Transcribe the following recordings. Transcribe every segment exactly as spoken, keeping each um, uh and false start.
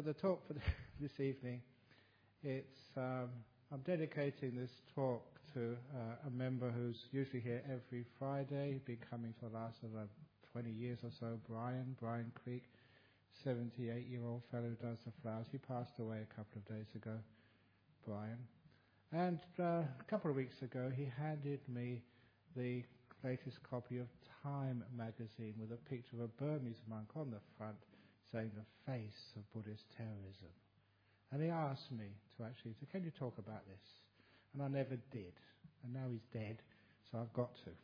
the talk for this evening, it's um, I'm dedicating this talk to uh, a member who's usually here every Friday, been coming for the last uh, twenty years or so, Brian, Brian Creek, seventy-eight-year-old fellow who does the flowers. He passed away a couple of days ago, Brian. And uh, a couple of weeks ago, he handed me the latest copy of Time magazine with a picture of a Burmese monk on the front saying the face of Buddhist terrorism. And he asked me to actually say, can you talk about this? And I never did. And now he's dead, so I've got to.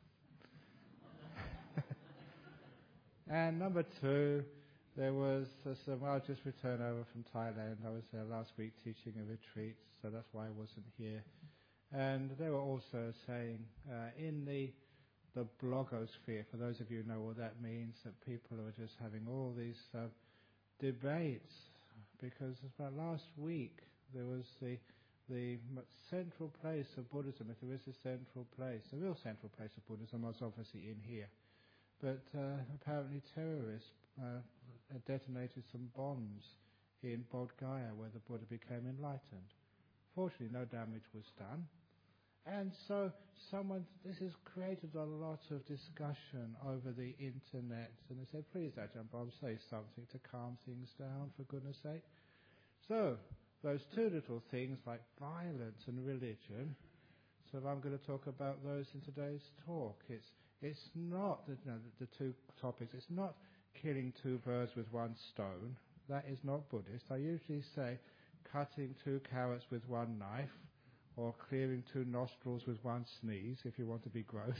And number two, there was uh, some, I just returned over from Thailand. I was there last week teaching a retreat, so that's why I wasn't here. And they were also saying, uh, in the the blogosphere, for those of you who know what that means, that people are just having all these uh, debates, because about last week there was the the central place of Buddhism, if there is a central place, the real central place of Buddhism was obviously in here. But uh, apparently terrorists uh, detonated some bombs in Bodh Gaya where the Buddha became enlightened. Fortunately, no damage was done. And so someone, this has created a lot of discussion over the internet. And they said, please, Ajahn Bob, say something to calm things down, for goodness sake. So those two little things like violence and religion, so I'm going to talk about those in today's talk. It's it's not, the, you know, the, the two topics, it's not killing two birds with one stone. That is not Buddhist. I usually say cutting two carrots with one knife, or clearing two nostrils with one sneeze, if you want to be gross.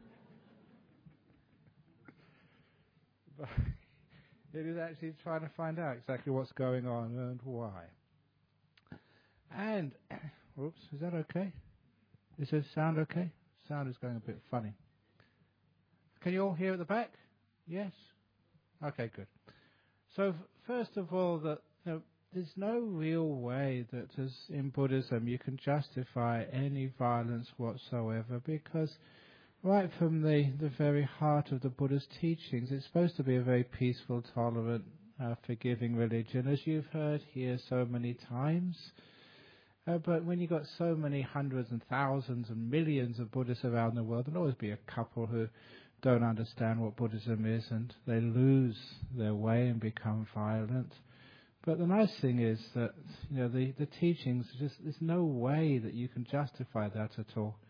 But it is actually trying to find out exactly what's going on and why. And, whoops, is that okay? Is the sound okay? Sound is going a bit funny. Can you all hear at the back? Yes? Okay, good. So, f- first of all, that you know, there's no real way that as in Buddhism you can justify any violence whatsoever, because right from the, the very heart of the Buddha's teachings, it's supposed to be a very peaceful, tolerant, uh, forgiving religion, as you've heard here so many times. Uh, but when you've got so many hundreds and thousands and millions of Buddhists around the world, there'll always be a couple who don't understand what Buddhism is, and they lose their way and become violent. But the nice thing is that, you know, the, the teachings, just there's no way that you can justify that at all.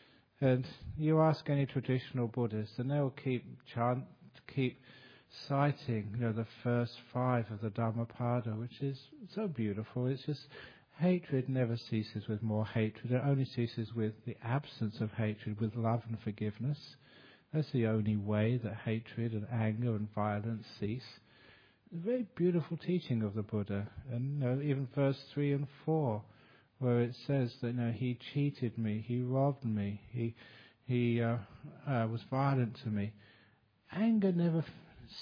And you ask any traditional Buddhist, and they'll keep chant, keep citing, you know, the first five of the Dhammapada, which is so beautiful. It's just hatred never ceases with more hatred. It only ceases with the absence of hatred, with love and forgiveness. That's the only way that hatred and anger and violence cease. A very beautiful teaching of the Buddha, and you know, even verse three and four, where it says that you know, he cheated me, he robbed me, he he uh, uh, was violent to me. Anger never f-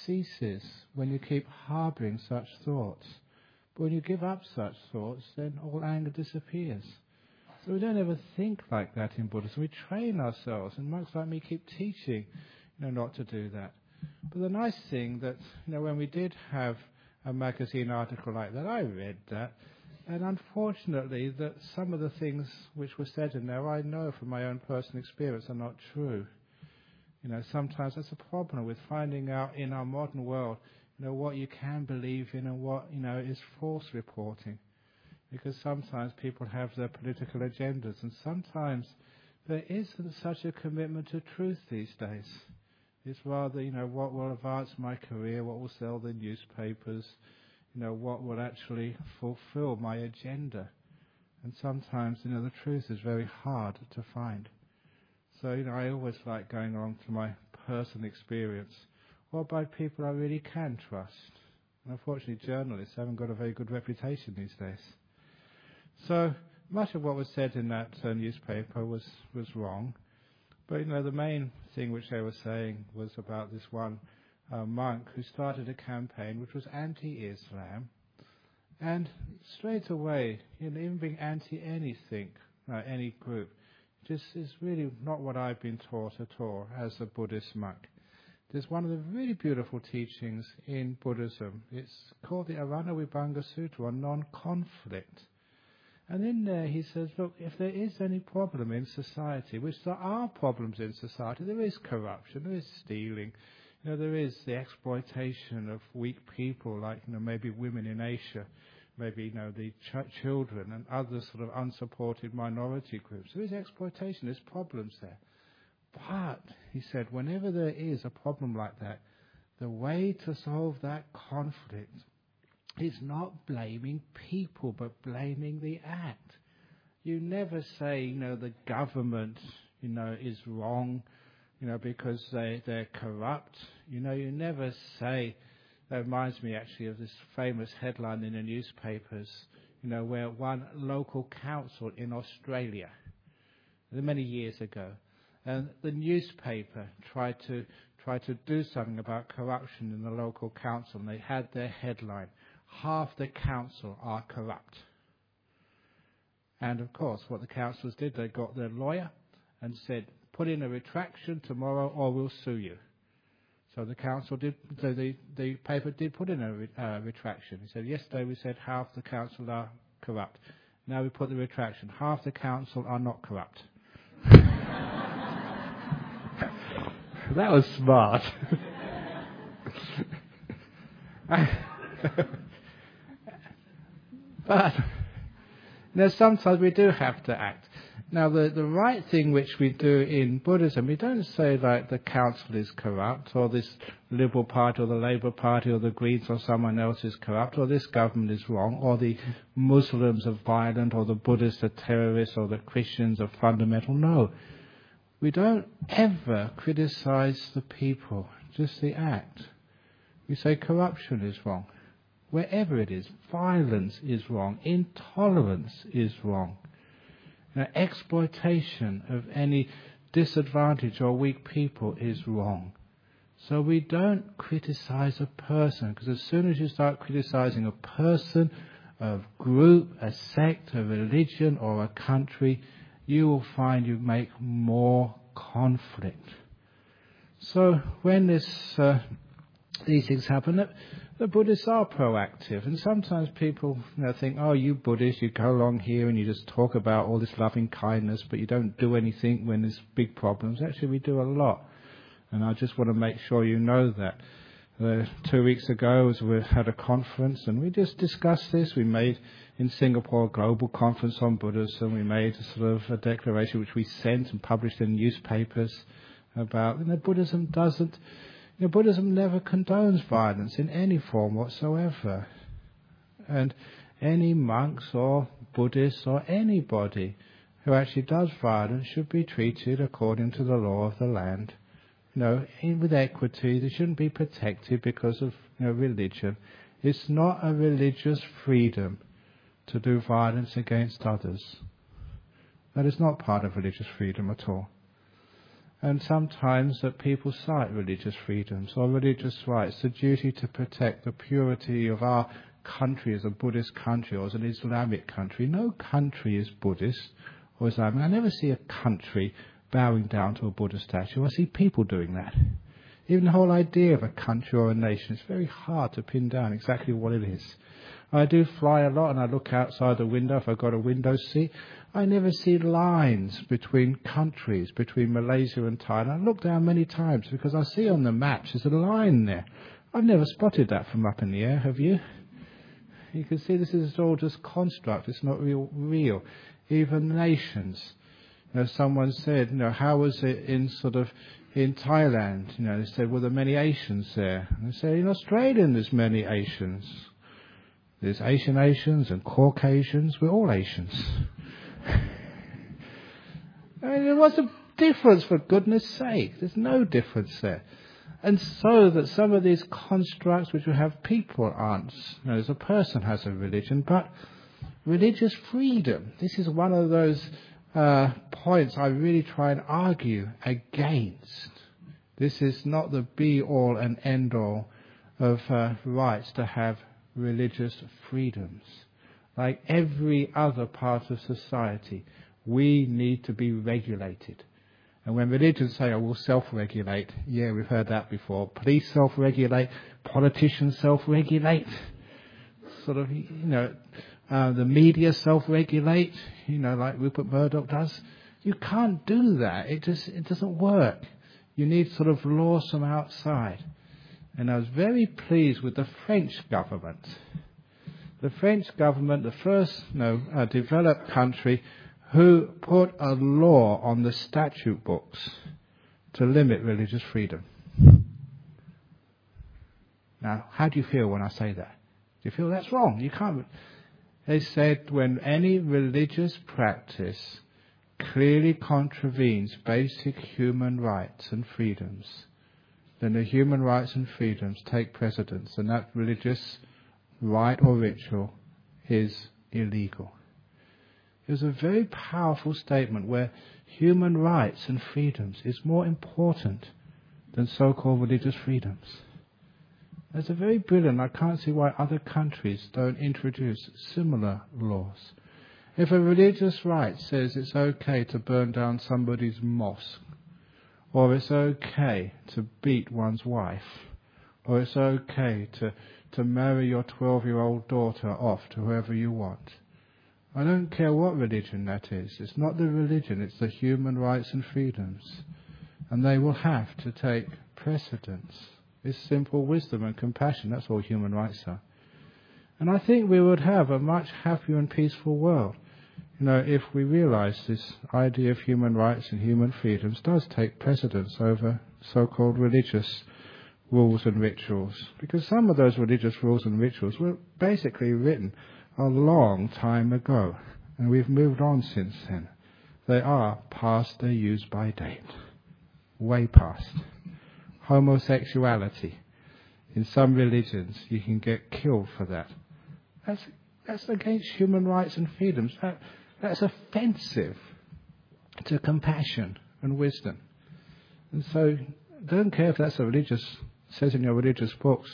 ceases when you keep harbouring such thoughts. But when you give up such thoughts, then all anger disappears. So we don't ever think like that in Buddhism. We train ourselves, and monks like me keep teaching, you know, not to do that. But the nice thing that, you know, when we did have a magazine article like that, I read that, and unfortunately that some of the things which were said in there, I know from my own personal experience are not true. You know, sometimes that's a problem with finding out in our modern world, you know, what you can believe in and what, you know, is false reporting. Because sometimes people have their political agendas, and sometimes there isn't such a commitment to truth these days. It's rather, you know, what will advance my career, what will sell the newspapers, you know, what will actually fulfill my agenda. And sometimes, you know, the truth is very hard to find. So, you know, I always like going along to my personal experience, or by people I really can trust. And unfortunately, journalists haven't got a very good reputation these days. So, much of what was said in that uh, newspaper was, was wrong. But, you know, the main thing which they were saying was about this one uh, monk who started a campaign which was anti-Islam. And straight away, you know, even being anti-anything, uh, any group, just is really not what I've been taught at all as a Buddhist monk. There's one of the really beautiful teachings in Buddhism. It's called the Arana Vibhanga Sutra on non-conflict. And in there he says, look, if there is any problem in society, which there are problems in society, there is corruption, there is stealing, you know, there is the exploitation of weak people, like, you know, maybe women in Asia, maybe, you know, the ch- children and other sort of unsupported minority groups. There is exploitation, there's problems there. But, he said, whenever there is a problem like that, the way to solve that conflict is not blaming people, but blaming the act. You never say, you know, the government, you know, is wrong, you know, because they, they're corrupt. You know, you never say, that reminds me actually of this famous headline in the newspapers, you know, where one local council in Australia, many years ago, and the newspaper tried to tried to do something about corruption in the local council, and they had their headline, half the council are corrupt. And of course, what the councillors did, they got their lawyer and said, put in a retraction tomorrow or we'll sue you. So the council did, so the, the paper did put in a re, uh, retraction. He said, yesterday we said half the council are corrupt. Now we put the retraction, half the council are not corrupt. That was smart. But now sometimes we do have to act. Now the, the right thing which we do in Buddhism, we don't say like the council is corrupt, or this Liberal Party or the Labour Party or the Greens or someone else is corrupt, or this government is wrong, or the Muslims are violent, or the Buddhists are terrorists, or the Christians are fundamental. No. We don't ever criticize the people, just the act. We say corruption is wrong. Wherever it is, violence is wrong, intolerance is wrong. You know, exploitation of any disadvantaged or weak people is wrong. So we don't criticize a person, because as soon as you start criticizing a person, a group, a sect, a religion or a country, you will find you make more conflict. So when this, uh, these things happen, the, the Buddhists are proactive, and sometimes people, you know, think, oh, you Buddhists, you go along here and you just talk about all this loving kindness, but you don't do anything when there's big problems. Actually, we do a lot, and I just want to make sure you know that. Uh, two weeks ago, we had a conference, and we just discussed this. We made in Singapore a global conference on Buddhism. We made a sort of a declaration which we sent and published in newspapers about, you know, Buddhism doesn't, you know, Buddhism never condones violence in any form whatsoever. And any monks or Buddhists or anybody who actually does violence should be treated according to the law of the land. You know, in, with equity, they shouldn't be protected because of, you know, religion. It's not a religious freedom to do violence against others. That is not part of religious freedom at all. And sometimes that people cite religious freedoms or religious rights, the duty to protect the purity of our country as a Buddhist country or as an Islamic country. No country is Buddhist or Islamic. I never see a country bowing down to a Buddha statue. I see people doing that. Even the whole idea of a country or a nation, it's very hard to pin down exactly what it is. I do fly a lot, and I look outside the window if I've got a window seat. I never see lines between countries, between Malaysia and Thailand. I look down many times because I see on the maps there's a line there. I've never spotted that from up in the air, have you? You can see this is all just construct. It's not real. real. Even nations. You know, someone said, you know, how was it in sort of in Thailand? You know, they said, well, there are many Asians there. And they said, in Australia there's many Asians. There's Asian Asians and Caucasians. We're all Asians. I mean, what's the difference, for goodness sake? There's no difference there. And so that some of these constructs which we have, people aren't. You know, as a person has a religion, but religious freedom. This is one of those uh, points I really try and argue against. This is not the be-all and end-all of uh, rights to have religious freedoms. Like every other part of society, we need to be regulated. And when religions say, oh, we'll self-regulate, yeah, we've heard that before. Police self-regulate, politicians self-regulate, sort of, you know, uh, the media self-regulate, you know, like Rupert Murdoch does. You can't do that. It just, it doesn't work. You need sort of laws from outside. And I was very pleased with the French government. The French government, the first you know, uh, developed country who put a law on the statute books to limit religious freedom. Now, how do you feel when I say that? Do you feel that's wrong? You can't. They said when any religious practice clearly contravenes basic human rights and freedoms, then the human rights and freedoms take precedence, and that religious rite or ritual is illegal. It was a very powerful statement where human rights and freedoms is more important than so-called religious freedoms. It's a very brilliant. I can't see why other countries don't introduce similar laws. If a religious right says it's okay to burn down somebody's mosque, or it's okay to beat one's wife, or it's okay to, to marry your twelve-year-old daughter off to whoever you want, I don't care what religion that is. It's not the religion, it's the human rights and freedoms. And they will have to take precedence. It's simple wisdom and compassion. That's all human rights are. And I think we would have a much happier and peaceful world, you know, if we realize this idea of human rights and human freedoms does take precedence over so-called religious rules and rituals. Because some of those religious rules and rituals were basically written a long time ago, and we've moved on since then. They are past their use by date. Way past. Homosexuality. In some religions, you can get killed for that. That's that's against human rights and freedoms. That, that's offensive to compassion and wisdom. And so, don't care if that's a religious, says in your religious books,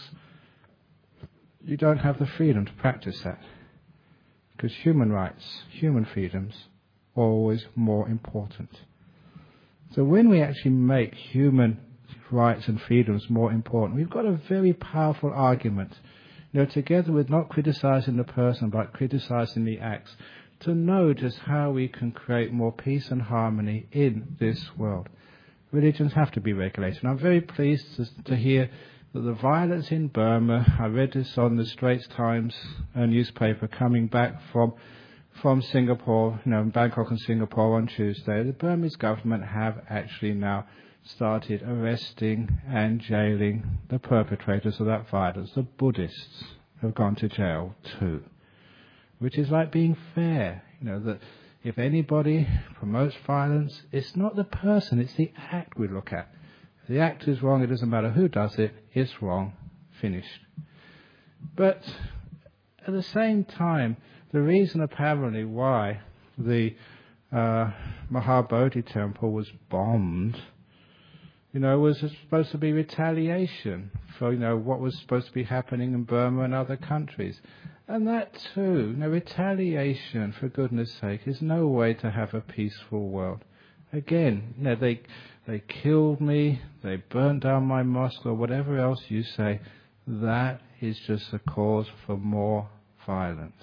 you don't have the freedom to practice that. Because human rights, human freedoms, are always more important. So when we actually make human rights and freedoms more important, we've got a very powerful argument, you know, together with not criticizing the person but criticizing the acts, to know just how we can create more peace and harmony in this world. Religions have to be regulated. And I'm very pleased to, to hear that the violence in Burma, I read this on the Straits Times uh, newspaper coming back from from Singapore, you know, Bangkok and Singapore on Tuesday. The Burmese government have actually now started arresting and jailing the perpetrators of that violence. The Buddhists have gone to jail too, which is like being fair. You know, that if anybody promotes violence, it's not the person, it's the act we look at. If the act is wrong, it doesn't matter who does it, it's wrong, finished. But at the same time, the reason apparently why the uh, Mahabodhi temple was bombed, you know, was supposed to be retaliation for, you know, what was supposed to be happening in Burma and other countries. And that too, you know, retaliation, for goodness sake, is no way to have a peaceful world. Again, you know, they they killed me, they burned down my mosque, or whatever else you say. That is just a cause for more violence.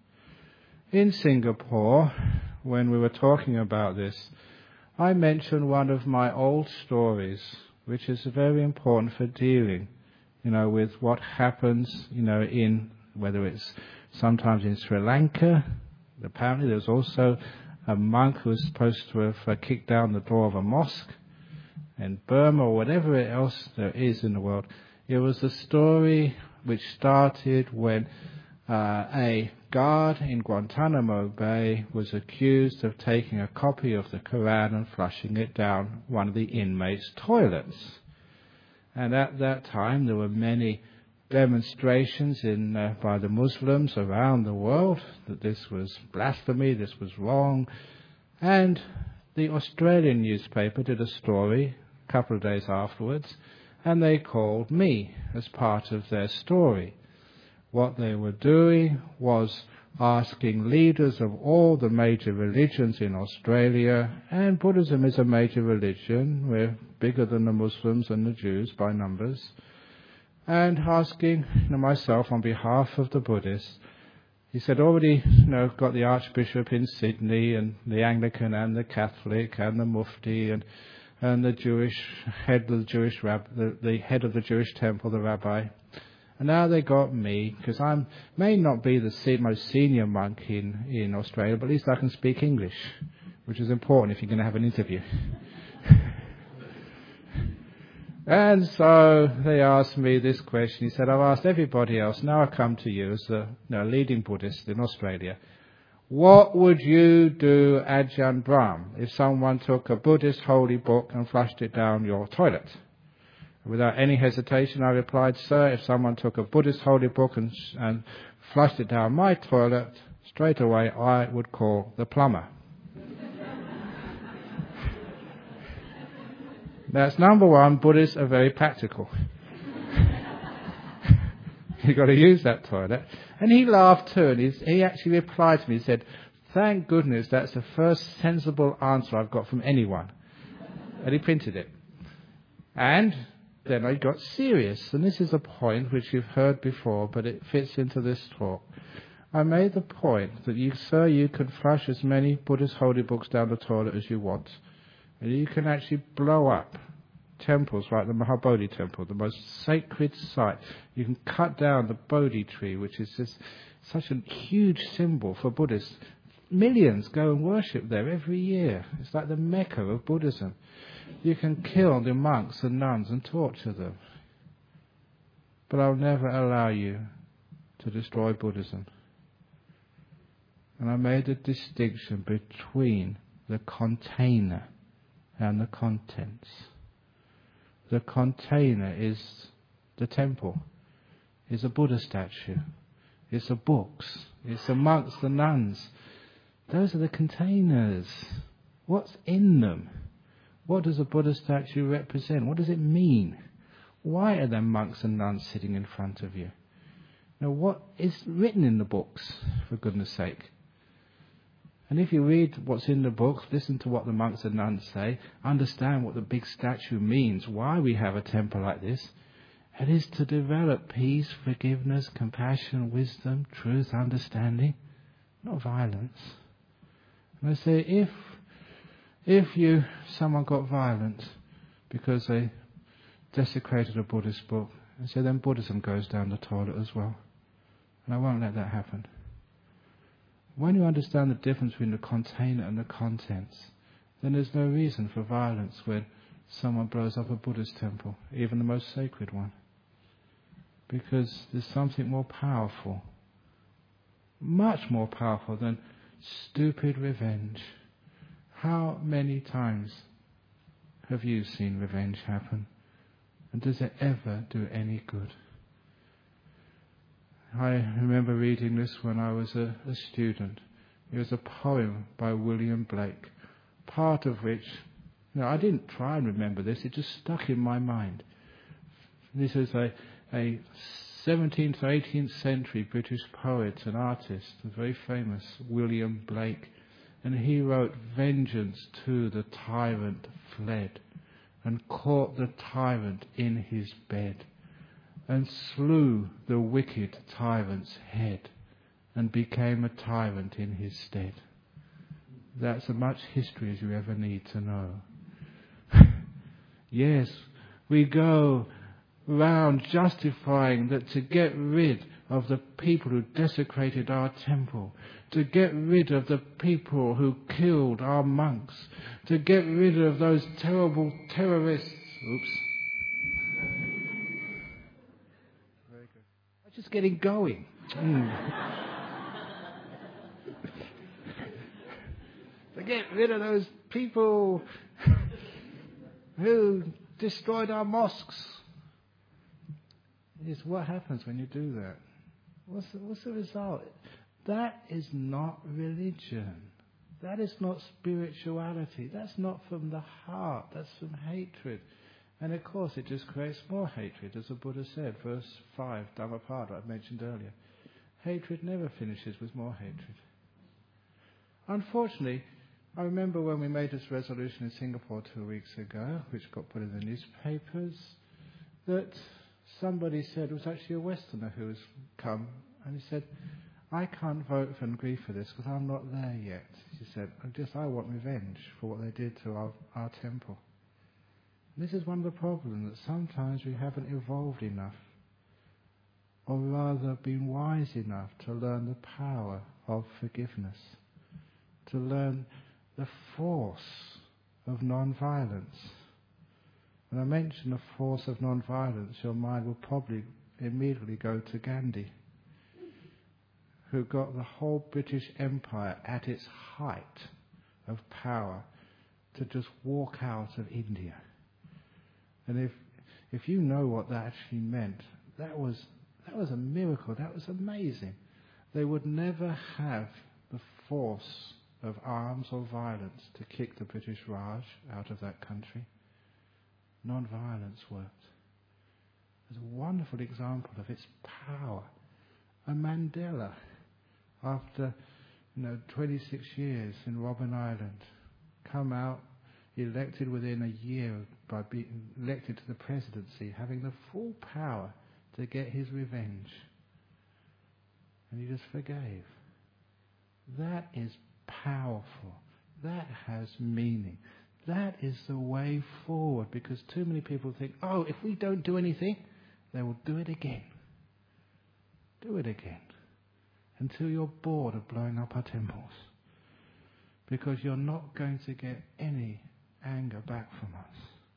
In Singapore, when we were talking about this, I mentioned one of my old stories, which is very important for dealing, you know, with what happens, you know, in, whether it's sometimes in Sri Lanka. Apparently there's also a monk who was supposed to have uh, kicked down the door of a mosque. In Burma or whatever else there is in the world. It was a story which started when uh, a guard in Guantanamo Bay was accused of taking a copy of the Quran and flushing it down one of the inmates' toilets. And at that time there were many demonstrations in uh, by the Muslims around the world that this was blasphemy, this was wrong. And the Australian newspaper did a story a couple of days afterwards, and they called me as part of their story. What they were doing was asking leaders of all the major religions in Australia, and Buddhism is a major religion, we're bigger than the Muslims and the Jews by numbers, and asking you know, myself on behalf of the Buddhists. He said, already you know, got the Archbishop in Sydney and the Anglican and the Catholic and the Mufti and and the Jewish head of the Jewish rab, the, the head of the Jewish temple, the rabbi. And now they got me, because I may not be the se- most senior monk in, in Australia, but at least I can speak English, which is important if you're going to have an interview. And so they asked me this question. He said, I've asked everybody else, now I come to you as a you know, leading Buddhist in Australia. What would you do, Ajahn Brahm, if someone took a Buddhist holy book and flushed it down your toilet? Without any hesitation, I replied, sir, if someone took a Buddhist holy book and, and flushed it down my toilet, straight away I would call the plumber. That's number one, Buddhists are very practical. You've got to use that toilet. And he laughed too, and he's, he actually replied to me, he said, thank goodness that's the first sensible answer I've got from anyone. And he printed it. And then I got serious, and this is a point which you've heard before, but it fits into this talk. I made the point that you, sir, you can flush as many Buddhist holy books down the toilet as you want. And you can actually blow up temples like the Mahabodhi temple, the most sacred site. You can cut down the Bodhi tree, which is just such a huge symbol for Buddhists. Millions go and worship there every year. It's like the Mecca of Buddhism. You can kill the monks and nuns and torture them. But I'll never allow you to destroy Buddhism. And I made a distinction between the container and the contents. The container is the temple, is a Buddha statue, it's the books, it's the monks, the nuns. Those are the containers. What's in them? What does a Buddha statue represent? What does it mean? Why are there monks and nuns sitting in front of you? Now, what is written in the books, for goodness sake? And if you read what's in the books, listen to what the monks and nuns say, understand what the big statue means, why we have a temple like this, it is to develop peace, forgiveness, compassion, wisdom, truth, understanding, not violence. And I say, if if you someone got violent because they desecrated a Buddhist book, and so then Buddhism goes down the toilet as well. And I won't let that happen. When you understand the difference between the container and the contents, then there's no reason for violence when someone blows up a Buddhist temple, even the most sacred one. Because there's something more powerful, much more powerful than stupid revenge. How many times have you seen revenge happen? And does it ever do any good? I remember reading this when I was a, a student. It was a poem by William Blake, part of which, you know, I didn't try and remember this, it just stuck in my mind. This is a, a seventeenth or eighteenth century British poet and artist, a very famous William Blake, and he wrote, vengeance to the tyrant fled, and caught the tyrant in his bed, and slew the wicked tyrant's head, and became a tyrant in his stead. That's as much history as you ever need to know. Yes, we go round justifying that to get rid of the people who desecrated our temple, to get rid of the people who killed our monks, to get rid of those terrible terrorists. Oops. Just getting going. Mm. To get rid of those people who destroyed our mosques. Is what happens when you do that. What's the, what's the result? That is not religion. That is not spirituality. That's not from the heart. That's from hatred. And of course it just creates more hatred, as the Buddha said, verse five, Dhammapada, I mentioned earlier. Hatred never finishes with more hatred. Unfortunately, I remember when we made this resolution in Singapore two weeks ago, which got put in the newspapers, that somebody said, it was actually a Westerner who has come, and he said, I can't vote and agree for this because I'm not there yet. She said, I just I want revenge for what they did to our, our temple. And this is one of the problems, that sometimes we haven't evolved enough, or rather been wise enough to learn the power of forgiveness, to learn the force of non-violence. When I mention the force of non-violence, your mind will probably immediately go to Gandhi, who got the whole British Empire at its height of power to just walk out of India. And if if you know what that actually meant, that was that was a miracle. That was amazing. They would never have the force of arms or violence to kick the British Raj out of that country. Non-violence worked. There's a wonderful example of its power. And Mandela, after you know twenty-six years in Robben Island, come out elected within a year by being elected to the presidency, having the full power to get his revenge. And he just forgave. That is powerful. That has meaning. That is the way forward, because too many people think, oh, if we don't do anything, they will do it again. Do it again. Until you're bored of blowing up our temples. Because you're not going to get any anger back from us.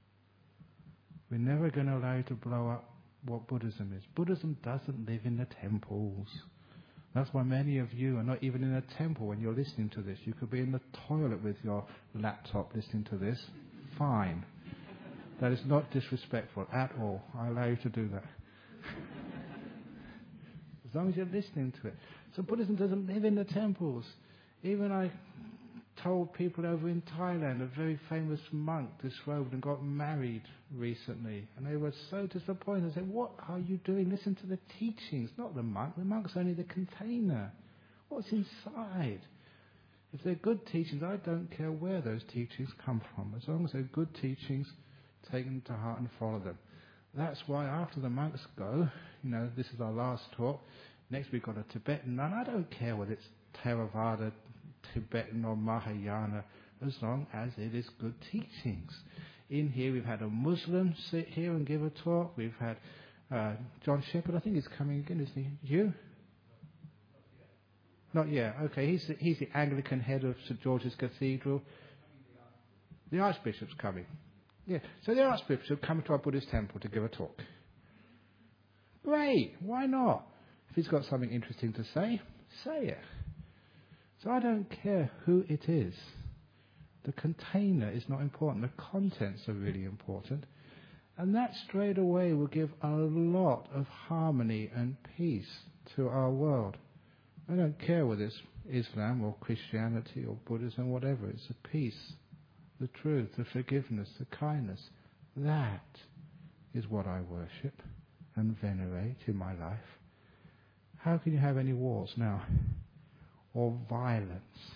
We're never going to allow you to blow up what Buddhism is. Buddhism doesn't live in the temples. That's why many of you are not even in a temple when you're listening to this. You could be in the toilet with your laptop listening to this. Fine. That is not disrespectful at all. I allow you to do that. As long as you're listening to it. So Buddhism doesn't live in the temples. Even I told people over in Thailand, a very famous monk disrobed and got married recently, and they were so disappointed. I said, what are you doing? Listen to the teachings, not the monk. The monk's only the container. What's inside? If they're good teachings, I don't care where those teachings come from. As long as they're good teachings, take them to heart and follow them. That's why after the monks go, you know, this is our last talk, next we've got a Tibetan nun. I don't care whether it's Theravada, Tibetan or Mahayana, as long as it is good teachings. In here we've had a Muslim sit here and give a talk. We've had uh, John Shepherd, I think he's coming again, isn't he? You? Not yet. Okay, he's the, he's the Anglican head of St George's Cathedral. The Archbishop's coming. Yeah, so the Archbishop coming to our Buddhist temple to give a talk. Great, why not? If he's got something interesting to say, say it. So I don't care who it is. The container is not important. The contents are really important. And that straight away will give a lot of harmony and peace to our world. I don't care whether it's Islam or Christianity or Buddhism, whatever. It's the peace, the truth, the forgiveness, the kindness. That is what I worship and venerate in my life. How can you have any wars now? Or violence?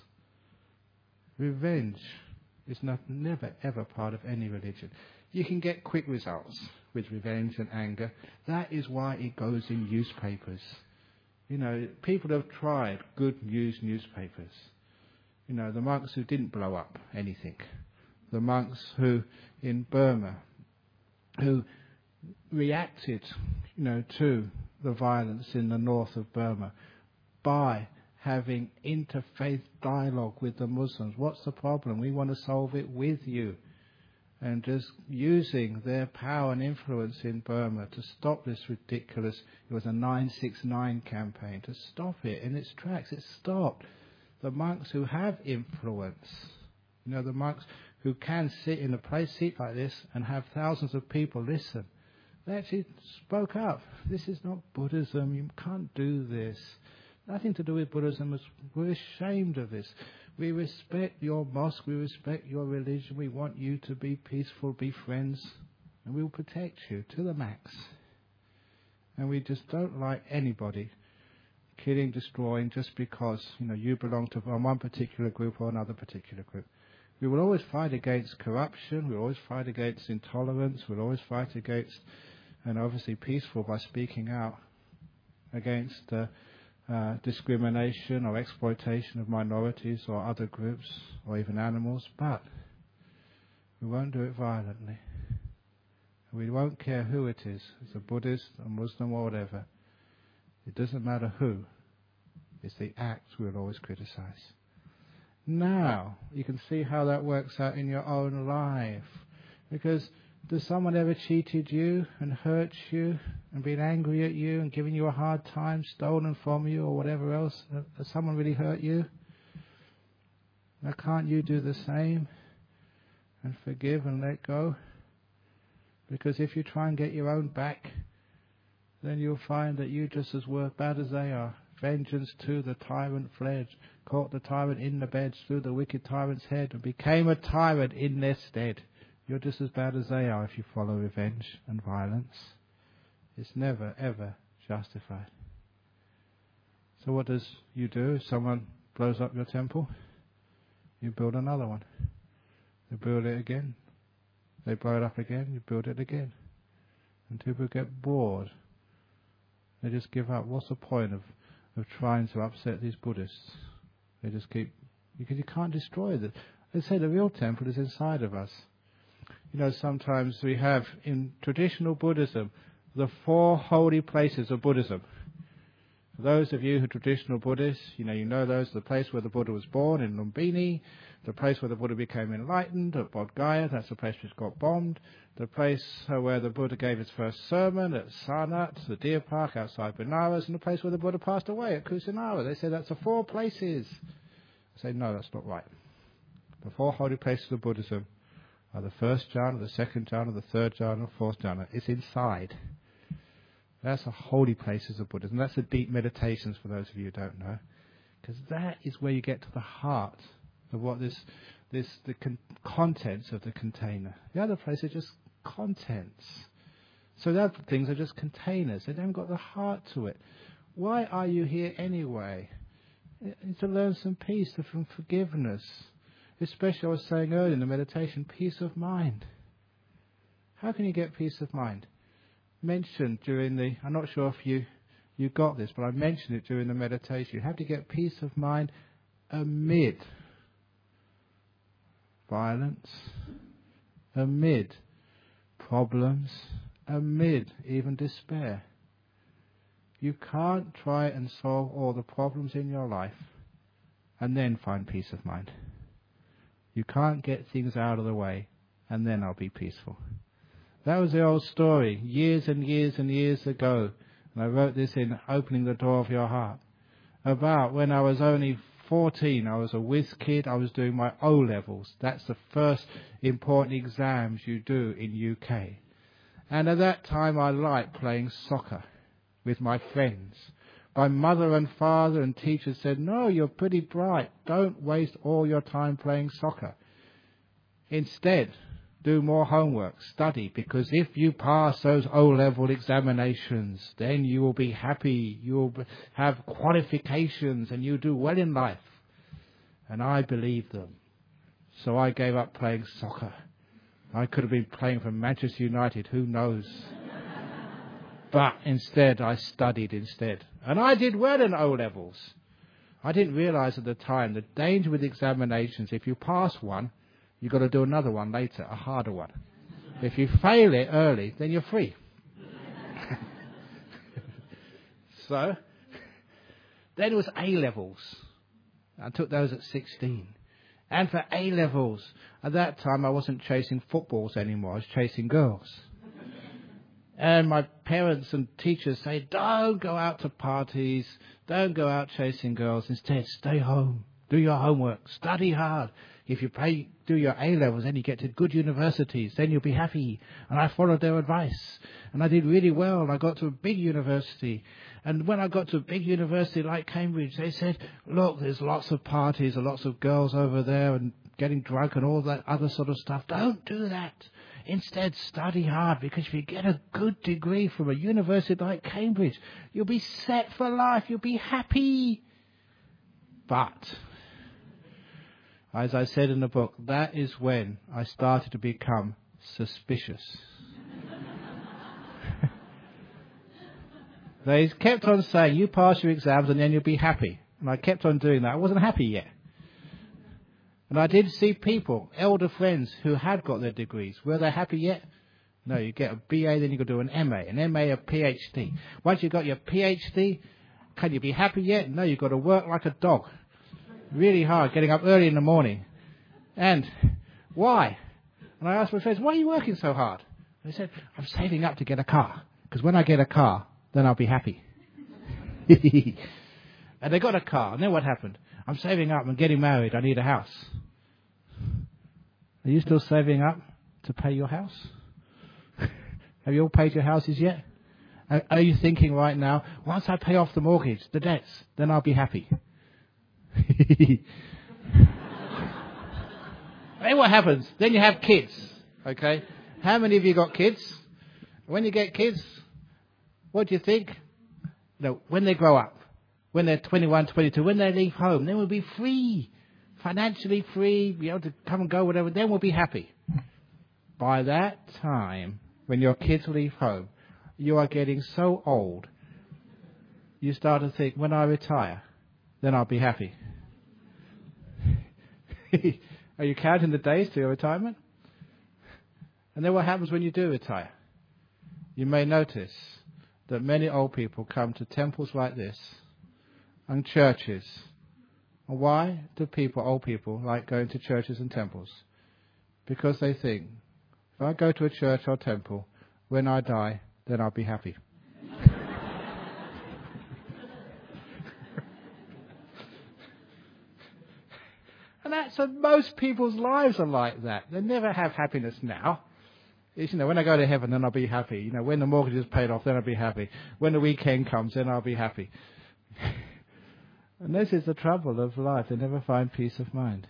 Revenge is not, never ever part of any religion. You can get quick results with revenge and anger. That is why it goes in newspapers. You know, people have tried good news newspapers. You know, the monks who didn't blow up anything. The monks who, in Burma, who reacted, you know, to the violence in the north of Burma by having interfaith dialogue with the Muslims. What's the problem? We want to solve it with you. And just using their power and influence in Burma to stop this ridiculous, it was a nine six nine campaign, to stop it in its tracks. It stopped. The monks who have influence, you know, the monks who can sit in a place seat like this and have thousands of people listen, they actually spoke up. This is not Buddhism. You can't do this. Nothing to do with Buddhism. We're ashamed of this. We respect your mosque. We respect your religion. We want you to be peaceful, be friends, and we will protect you to the max. And we just don't like anybody killing, destroying, just because, you know, you belong to one particular group or another particular group. We will always fight against corruption. We'll always fight against intolerance. We'll always fight against, and obviously peaceful by speaking out against uh, uh, discrimination or exploitation of minorities or other groups or even animals. But we won't do it violently. We won't care who it is. It's a Buddhist, a Muslim or whatever. It doesn't matter who. It's the act we'll always criticize. Now, you can see how that works out in your own life. Because does someone ever cheated you and hurt you and been angry at you and given you a hard time, stolen from you or whatever else? Has someone really hurt you? Now can't you do the same and forgive and let go? Because if you try and get your own back, then you'll find that you just as bad as they are. Vengeance to the tyrant fled, caught the tyrant in the bed, slew the wicked tyrant's head, and became a tyrant in their stead. You're just as bad as they are if you follow revenge and violence. It's never, ever justified. So what does you do if someone blows up your temple? You build another one. They build it again. They blow it up again, you build it again. Until people get bored. They just give up. What's the point of of trying to upset these Buddhists? They just keep, because you can't destroy them. They say the real temple is inside of us. You know, sometimes we have in traditional Buddhism the four holy places of Buddhism. For those of you who are traditional Buddhists, you know, you know those, the place where the Buddha was born in Lumbini, the place where the Buddha became enlightened at Bodh Gaya, that's the place which got bombed, the place uh, where the Buddha gave his first sermon at Sarnath, the deer park outside Benares, and the place where the Buddha passed away at Kusinara. They say that's the four places. I say, no, that's not right. The four holy places of Buddhism are the first jhana, the second jhana, the third jhana, the fourth jhana. It's inside. That's the holy places of Buddhism. That's the deep meditations for those of you who don't know. Because that is where you get to the heart of what this, this the con- contents of the container. The other place are just contents. So the other things are just containers. They haven't got the heart to it. Why are you here anyway? It's to learn some peace, some forgiveness. Especially, I was saying earlier in the meditation, peace of mind. How can you get peace of mind? Mentioned during the, I'm not sure if you, you got this, but I mentioned it during the meditation. You have to get peace of mind amid violence, amid problems, amid even despair. You can't try and solve all the problems in your life and then find peace of mind. You can't get things out of the way and then I'll be peaceful. That was the old story, years and years and years ago, and I wrote this in Opening the Door of Your Heart, about when I was only fourteen, I was a whiz kid, I was doing my O-levels. That's the first important exams you do in U K. And at that time I liked playing soccer with my friends. My mother and father and teachers said, no, you're pretty bright, don't waste all your time playing soccer. Instead, do more homework, study, because if you pass those O-level examinations, then you will be happy, you will have qualifications, and you'll do well in life. And I believed them. So I gave up playing soccer. I could have been playing for Manchester United, who knows? But instead, I studied instead. And I did well in O-levels. I didn't realise at the time the danger with examinations, if you pass one, you've got to do another one later, a harder one. If you fail it early, then you're free. So, then it was A-levels. I took those at sixteen. And for A-levels, at that time I wasn't chasing footballs anymore, I was chasing girls. And my parents and teachers say, don't go out to parties, don't go out chasing girls, instead stay home, do your homework, study hard. If you pay, do your A-levels, then you get to good universities, then you'll be happy. And I followed their advice. And I did really well, and I got to a big university. And when I got to a big university like Cambridge, they said, look, there's lots of parties and lots of girls over there and getting drunk and all that other sort of stuff. Don't do that. Instead, study hard, because if you get a good degree from a university like Cambridge, you'll be set for life. You'll be happy. But, as I said in the book, that is when I started to become suspicious. They kept on saying, you pass your exams and then you'll be happy. And I kept on doing that. I wasn't happy yet. And I did see people, elder friends, who had got their degrees. Were they happy yet? No, you get a B A, then you got to do an M A. An M A, a P H D. Once you've got your P H D, can you be happy yet? No, you've got to work like a dog. Really hard, getting up early in the morning. And why? And I asked my friends, why are you working so hard? And they said, I'm saving up to get a car. Because when I get a car, then I'll be happy. And they got a car. And then what happened? I'm saving up. I'm getting married. I need a house. Are you still saving up to pay your house? Have you all paid your houses yet? Are you thinking right now, once I pay off the mortgage, the debts, then I'll be happy? Then what happens? Then you have kids. Okay? How many of you got kids? When you get kids, what do you think? No, when they grow up, when they're twenty-one, twenty-two, when they leave home, then we'll be free, financially free, be able to come and go, whatever, then we'll be happy. By that time, when your kids leave home, you are getting so old, you start to think, when I retire, then I'll be happy. Are you counting the days to your retirement? And then what happens when you do retire? You may notice that many old people come to temples like this and churches. And why do people, old people, like going to churches and temples? Because they think, if I go to a church or temple, when I die, then I'll be happy. And that's what most people's lives are like that. They never have happiness now. It's, you know, when I go to heaven, then I'll be happy. You know, when the mortgage is paid off, then I'll be happy. When the weekend comes, then I'll be happy. And this is the trouble of life. They never find peace of mind.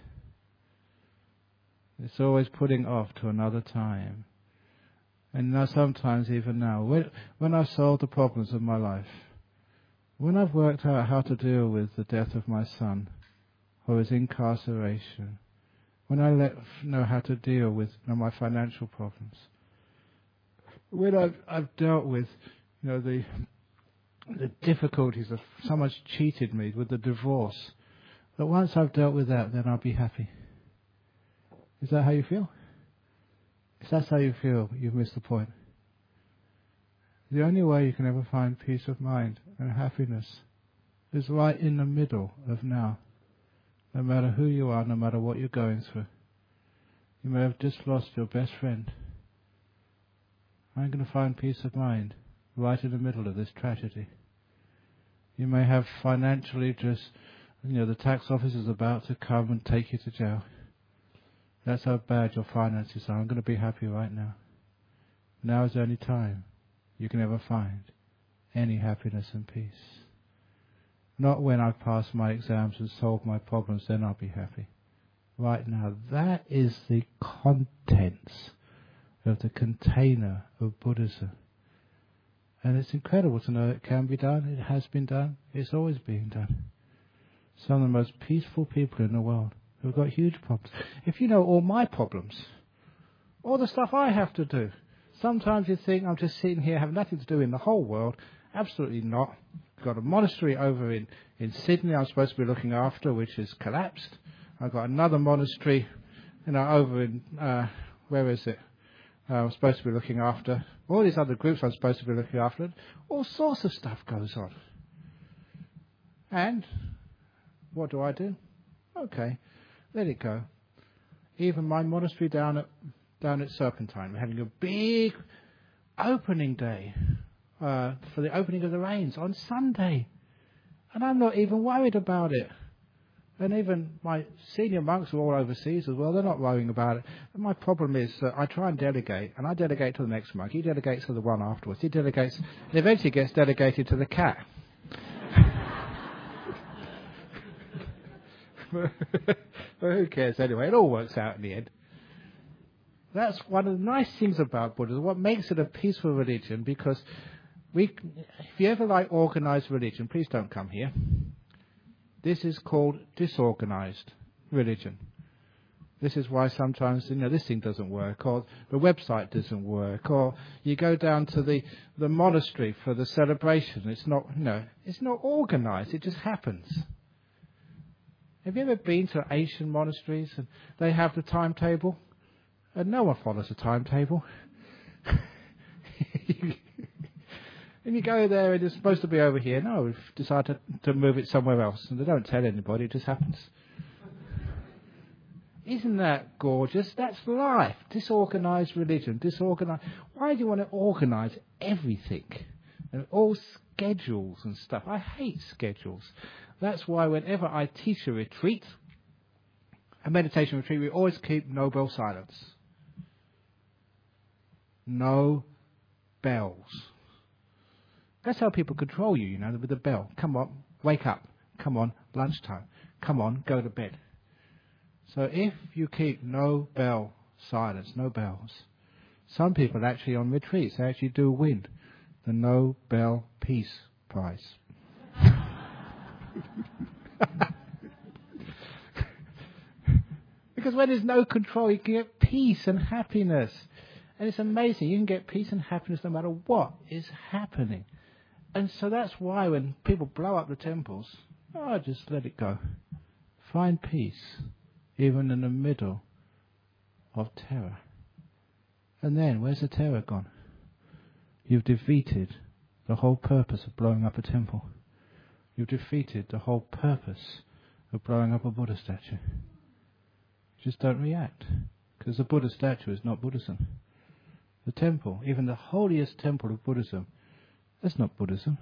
It's always putting off to another time. And now sometimes even now, when, when I've solved the problems of my life, when I've worked out how to deal with the death of my son, or his incarceration, when I let know how to deal with you know, my financial problems, when I've, I've dealt with you know the the difficulties of someone's cheated me with the divorce, that once I've dealt with that, then I'll be happy. Is that how you feel? If that's how you feel, you've missed the point. The only way you can ever find peace of mind and happiness is right in the middle of now. No matter who you are, no matter what you're going through. You may have just lost your best friend. I'm going to find peace of mind right in the middle of this tragedy. You may have financially just, you know, the tax office is about to come and take you to jail. That's how bad your finances are. I'm going to be happy right now. Now is the only time you can ever find any happiness and peace. Not when I've passed my exams and solved my problems, then I'll be happy. Right now, that is the contents of the container of Buddhism. And it's incredible to know it can be done, it has been done, it's always being done. Some of the most peaceful people in the world who've got huge problems. If you know all my problems, all the stuff I have to do, sometimes you think I'm just sitting here, have nothing to do in the whole world. Absolutely not. I've got a monastery over in, in Sydney I'm supposed to be looking after, which has collapsed. I've got another monastery, you know, over in, uh, where is it? Uh, I'm supposed to be looking after. All these other groups I'm supposed to be looking after. All sorts of stuff goes on. And what do I do? Okay, let it go. Even my monastery down at down at Serpentine, we're having a big opening day. Uh, for the opening of the rains on Sunday. And I'm not even worried about it. And even my senior monks are all overseas as well. They're not worrying about it. And my problem is that I try and delegate, and I delegate to the next monk. He delegates to the one afterwards. He delegates, and eventually gets delegated to the cat. But who cares anyway? It all works out in the end. That's one of the nice things about Buddhism, what makes it a peaceful religion, because we, if you ever like organized religion, please don't come here. This is called disorganized religion. This is why sometimes, you know, this thing doesn't work, or the website doesn't work, or you go down to the, the monastery for the celebration. It's not, you know, it's not organized. It just happens. Have you ever been to Asian monasteries and they have the timetable? And no one follows the timetable. And you go there and it's supposed to be over here. No, we've decided to, to move it somewhere else. And they don't tell anybody. It just happens. Isn't that gorgeous? That's life. Disorganized religion. Disorganized. Why do you want to organize everything? And all schedules and stuff. I hate schedules. That's why whenever I teach a retreat, a meditation retreat, we always keep no bell silence. No bells. That's how people control you, you know, with the bell. Come on, wake up. Come on, lunchtime. Come on, go to bed. So if you keep no bell silence, no bells, some people actually on retreats, they actually do win the Nobel Peace Prize. Because when there's no control, you can get peace and happiness. And it's amazing. You can get peace and happiness no matter what is happening. And so that's why when people blow up the temples, oh, just let it go. Find peace, even in the middle of terror. And then, where's the terror gone? You've defeated the whole purpose of blowing up a temple. You've defeated the whole purpose of blowing up a Buddha statue. Just don't react, because the Buddha statue is not Buddhism. The temple, even the holiest temple of Buddhism, that's not Buddhism.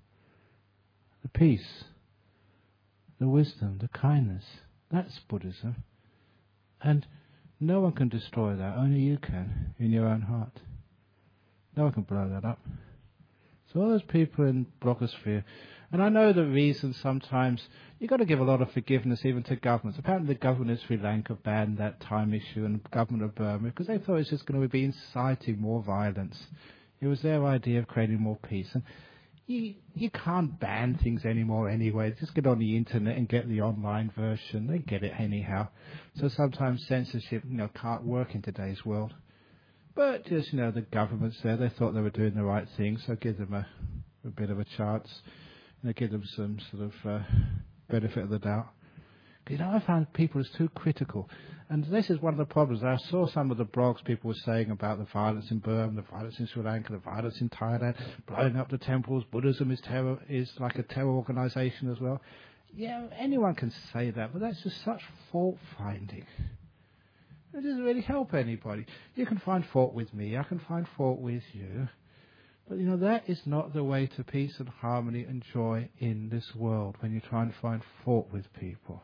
The peace, the wisdom, the kindness, that's Buddhism. And no one can destroy that, only you can, in your own heart. No one can blow that up. So all those people in blogosphere, and I know the reason sometimes you've got to give a lot of forgiveness even to governments. Apparently the government of Sri Lanka banned that time issue, and the government of Burma, because they thought it was just going to be inciting more violence. It was their idea of creating more peace. And you, you can't ban things anymore anyway. Just get on the internet and get the online version. They get it anyhow. So sometimes censorship, you know, can't work in today's world. But just, you know, the governments there, they thought they were doing the right thing, so give them a, a bit of a chance. And give them some sort of uh, benefit of the doubt. You know, I found people is too critical. And this is one of the problems. I saw some of the blogs people were saying about the violence in Burma, the violence in Sri Lanka, the violence in Thailand, blowing up the temples. Buddhism is terror, is like a terror organization as well. Yeah, anyone can say that, but that's just such fault finding. It doesn't really help anybody. You can find fault with me. I can find fault with you. But, you know, that is not the way to peace and harmony and joy in this world, when you try and find fault with people.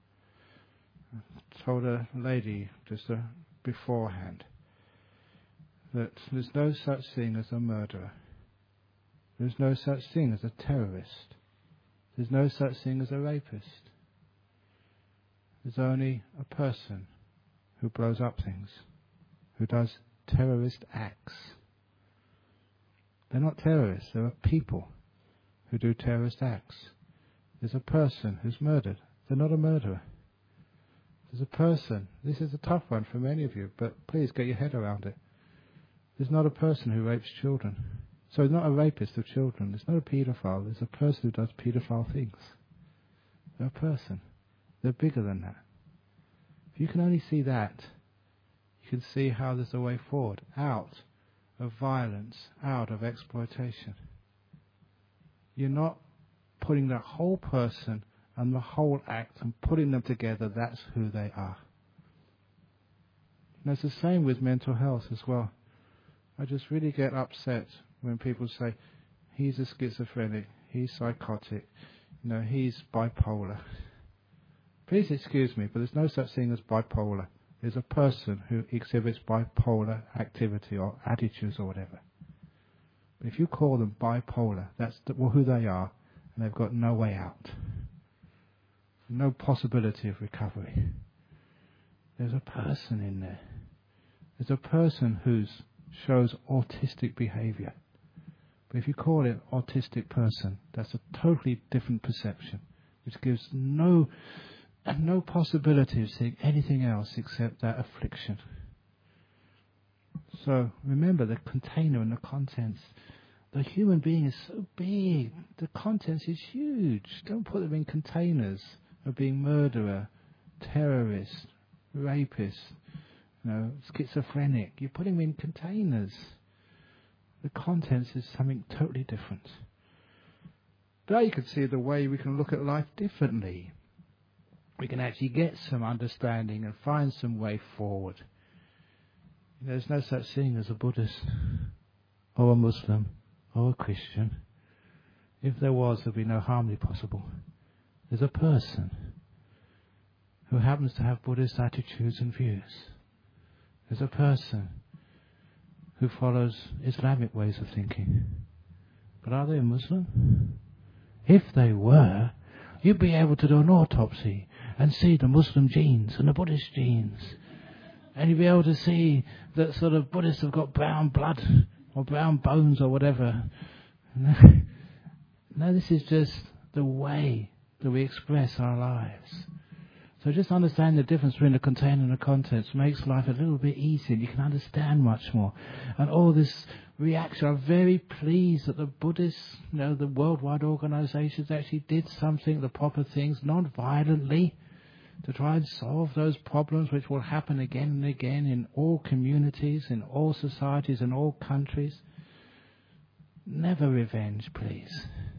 I told a lady just uh, beforehand that there's no such thing as a murderer. There's no such thing as a terrorist. There's no such thing as a rapist. There's only a person who blows up things, who does terrorist acts. They're not terrorists, there are people who do terrorist acts. There's a person who's murdered. They're not a murderer. There's a person, this is a tough one for many of you, but please get your head around it. There's not a person who rapes children. So not a rapist of children. There's not a paedophile. There's a person who does paedophile things. They're a person. They're bigger than that. If you can only see that, you can see how there's a way forward, out of violence, out of exploitation. You're not putting that whole person and the whole act and putting them together. That's who they are. And it's the same with mental health as well. I just really get upset when people say, he's a schizophrenic, he's psychotic, you know, he's bipolar. Please excuse me, but there's no such thing as bipolar. There's a person who exhibits bipolar activity or attitudes or whatever. But if you call them bipolar, that's the, well, who they are, and they've got no way out. No possibility of recovery. There's a person in there. There's a person who shows autistic behavior. But if you call it autistic person, that's a totally different perception, which gives no no possibility of seeing anything else except that affliction. So remember the container and the contents. The human being is so big. The contents is huge. Don't put them in containers of being murderer, terrorist, rapist, you know, schizophrenic. You put them in containers. The contents is something totally different. But now you can see the way we can look at life differently. We can actually get some understanding and find some way forward. There's no such thing as a Buddhist or a Muslim or a Christian. If there was, there'd be no harmony possible. There's a person who happens to have Buddhist attitudes and views. There's a person who follows Islamic ways of thinking. But are they a Muslim? If they were, you'd be able to do an autopsy and see the Muslim genes and the Buddhist genes. And you'd be able to see that sort of Buddhists have got brown blood or brown bones or whatever. No, this is just the way that we express our lives. So just understand the difference between the container and the contents makes life a little bit easier. You can understand much more. And all this reaction, I'm very pleased that the Buddhists, you know, the worldwide organizations actually did something, the proper things, non-violently, to try and solve those problems which will happen again and again in all communities, in all societies, in all countries. Never revenge, please.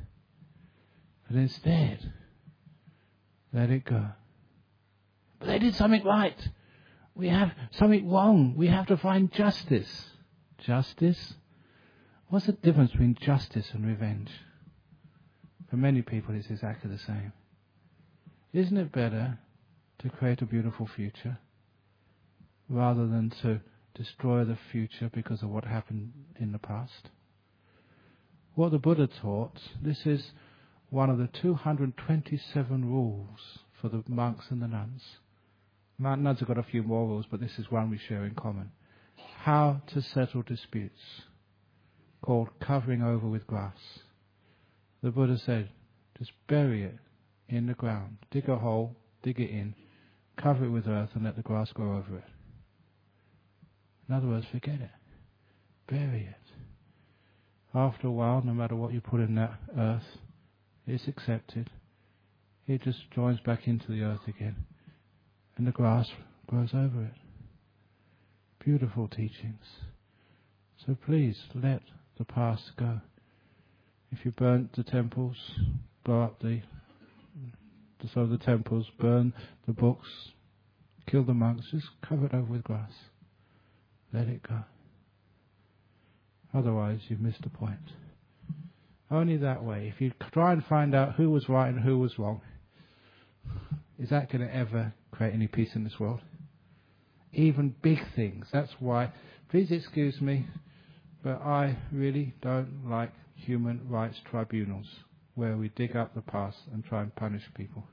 But instead, let it go. But they did something right. We have something wrong. We have to find justice. Justice? What's the difference between justice and revenge? For many people, it's exactly the same. Isn't it better to create a beautiful future rather than to destroy the future because of what happened in the past? What the Buddha taught, this is one of the two hundred twenty-seven rules for the monks and the nuns. Nuns have got a few more rules, but this is one we share in common. How to settle disputes, called covering over with grass. The Buddha said, just bury it in the ground. Dig a hole, dig it in, cover it with earth and let the grass grow over it. In other words, forget it. Bury it. After a while, no matter what you put in that earth, it's accepted. It just joins back into the earth again. And the grass grows over it. Beautiful teachings. So please, let the past go. If you burnt the temples, blow up the, so the temples, burn the books, kill the monks, just cover it over with grass. Let it go. Otherwise, you've missed the point. Only that way. If you try and find out who was right and who was wrong, is that going to ever create any peace in this world? Even big things. That's why, please excuse me, but I really don't like human rights tribunals where we dig up the past and try and punish people.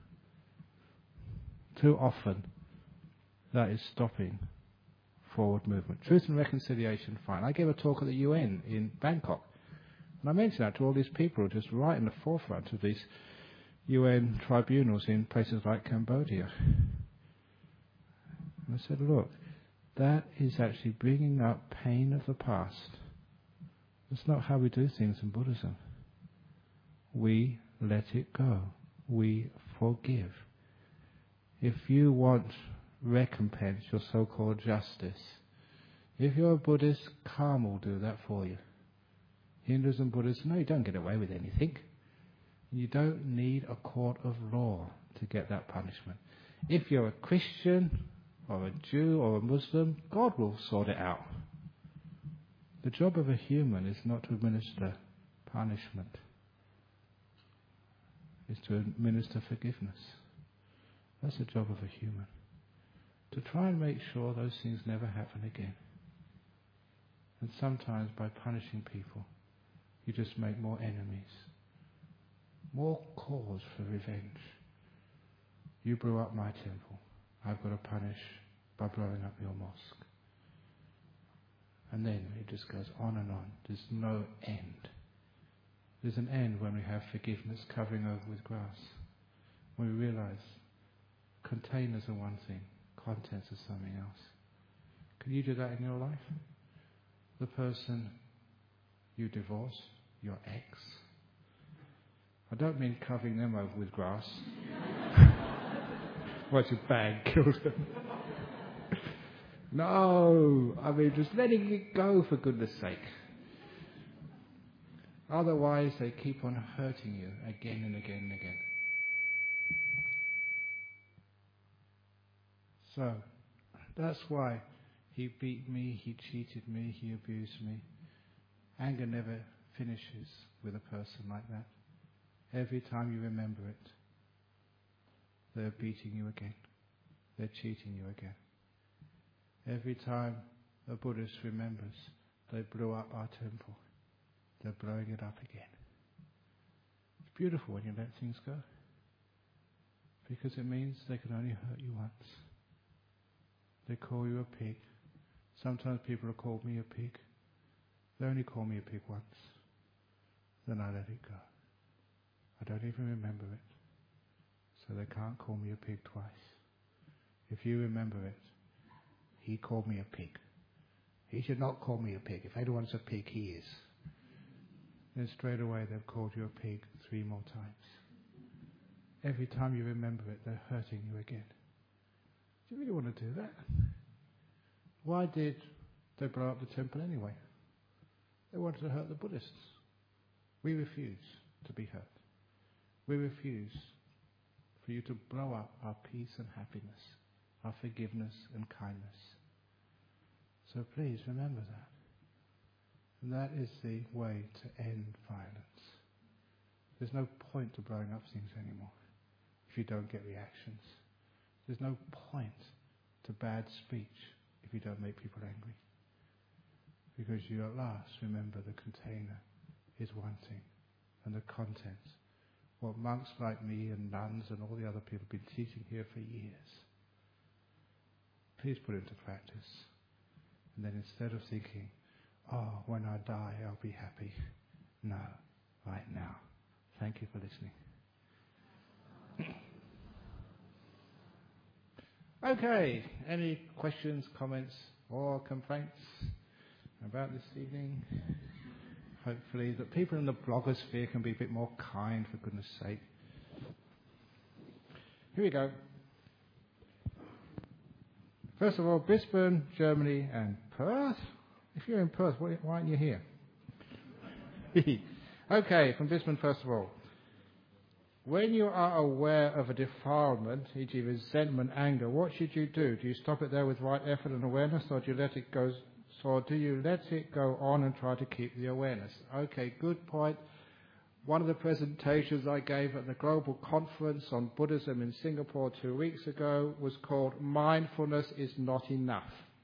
Too often, that is stopping forward movement. Truth and reconciliation, fine. I gave a talk at the U N in Bangkok, and I mentioned that to all these people who are just right in the forefront of these U N tribunals in places like Cambodia. And I said, look, that is actually bringing up pain of the past. That's not how we do things in Buddhism. We let it go. We forgive. If you want recompense, your so-called justice, if you're a Buddhist, karma will do that for you. Hindus and Buddhists, no, you don't get away with anything. You don't need a court of law to get that punishment. If you're a Christian or a Jew or a Muslim, God will sort it out. The job of a human is not to administer punishment. It's to administer forgiveness. That's the job of a human. To try and make sure those things never happen again. And sometimes by punishing people, you just make more enemies. More cause for revenge. You blew up my temple. I've got to punish by blowing up your mosque. And then it just goes on and on. There's no end. There's an end when we have forgiveness covering over with grass. When we realize containers are one thing, contents are something else. Can you do that in your life? The person you divorce, your ex. I don't mean covering them over with grass. Once you bang, kill them. No, I mean just letting it go for goodness sake. Otherwise they keep on hurting you again and again and again. So, that's why he beat me, he cheated me, he abused me. Anger never finishes with a person like that. Every time you remember it, they're beating you again. They're cheating you again. Every time a Buddhist remembers, they blew up our temple. They're blowing it up again. It's beautiful when you let things go, because it means they can only hurt you once. They call you a pig. Sometimes people have called me a pig. They only call me a pig once. Then I let it go. I don't even remember it. So they can't call me a pig twice. If you remember it, he called me a pig. He should not call me a pig. If anyone's a pig, he is. Then straight away they've called you a pig three more times. Every time you remember it, they're hurting you again. Do you really want to do that? Why did they blow up the temple anyway? They wanted to hurt the Buddhists. We refuse to be hurt. We refuse for you to blow up our peace and happiness, our forgiveness and kindness. So please remember that. And that is the way to end violence. There's no point to blowing up things anymore if you don't get reactions. There's no point to bad speech if you don't make people angry. Because you at last remember the container is one thing and the contents. What monks like me and nuns and all the other people have been teaching here for years. Please put it into practice. And then instead of thinking, oh, when I die I'll be happy. No, right now. Thank you for listening. Okay, any questions, comments or complaints about this evening? Hopefully that people in the blogosphere can be a bit more kind, for goodness sake. Here we go. First of all, Brisbane, Germany and Perth. If you're in Perth, why aren't you here? Okay, from Brisbane first of all. When you are aware of a defilement, for example resentment, anger, what should you do? Do you stop it there with right effort and awareness, or do you let it go, or do you let it go on and try to keep the awareness? Okay, good point. One of the presentations I gave at the Global Conference on Buddhism in Singapore two weeks ago was called Mindfulness is Not Enough.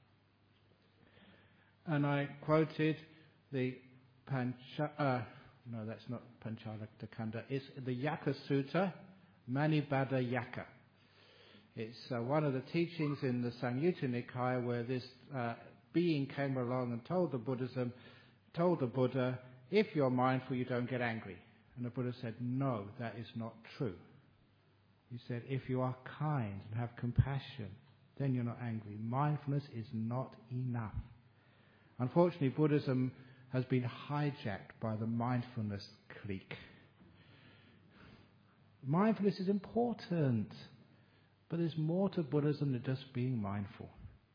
And I quoted the Pancha... Uh, No, that's not Panchalatakanda. It's the Yaka Sutta, Manibada Yaka. It's uh, one of the teachings in the Samyutta Nikaya where this uh, being came along and told the Buddhism, told the Buddha, if you're mindful, you don't get angry. And the Buddha said, no, that is not true. He said, if you are kind and have compassion, then you're not angry. Mindfulness is not enough. Unfortunately, Buddhism has been hijacked by the mindfulness clique. Mindfulness is important, but there's more to Buddhism than just being mindful.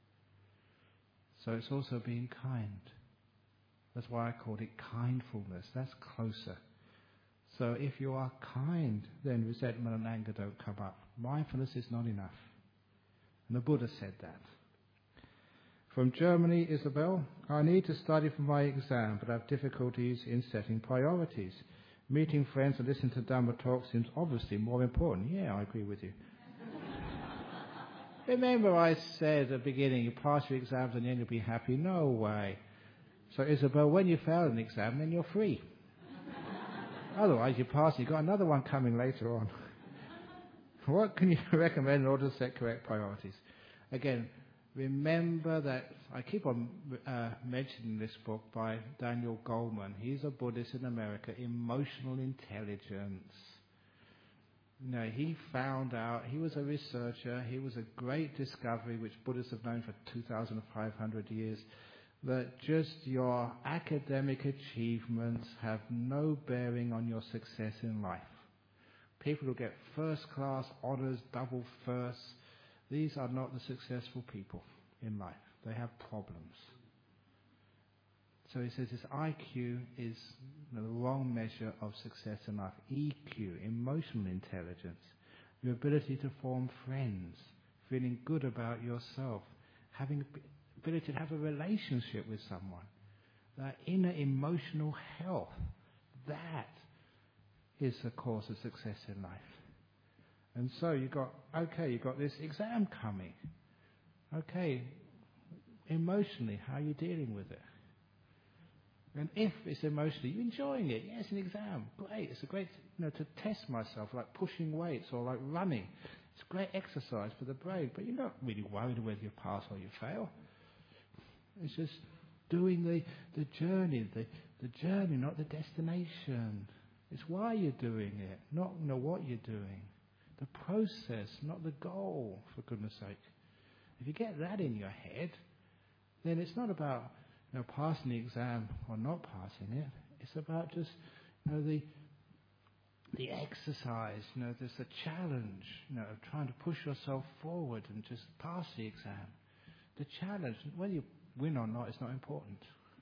So it's also being kind. That's why I called it kindfulness. That's closer. So if you are kind, then resentment and anger don't come up. Mindfulness is not enough. And the Buddha said that. From Germany, Isabel, I need to study for my exam, but have difficulties in setting priorities. Meeting friends and listening to Dhamma talk seems obviously more important. Yeah, I agree with you. Remember I said at the beginning, you pass your exams and then you'll be happy? No way. So Isabel, when you fail an exam, then you're free. Otherwise you pass, you've got another one coming later on. What can you recommend in order to set correct priorities? Again, remember that I keep on uh, mentioning this book by Daniel Goleman. He's a Buddhist in America, Emotional Intelligence. You know, he found out, he was a researcher, he was a great discovery which Buddhists have known for two thousand five hundred years, that just your academic achievements have no bearing on your success in life. People who get first class honours, double firsts, these are not the successful people in life. They have problems. So he says this I Q is the wrong measure of success in life. E Q, emotional intelligence, your ability to form friends, feeling good about yourself, having ability to have a relationship with someone, that inner emotional health, that is the cause of success in life. And so you got, okay, you've got this exam coming. Okay, emotionally, how are you dealing with it? And if it's emotionally, you're enjoying it. Yes, an exam, great. It's a great, you know, to test myself, like pushing weights or like running. It's great exercise for the brain, but you're not really worried whether you pass or you fail. It's just doing the, the journey, the, the journey, not the destination. It's why you're doing it, not you know, what you're doing. The process, not the goal, for goodness sake. If you get that in your head, then it's not about you know, passing the exam or not passing it. It's about just you know, the the exercise, you know, there's a challenge, you know, of trying to push yourself forward and just pass the exam. The challenge, whether you win or not, is not important.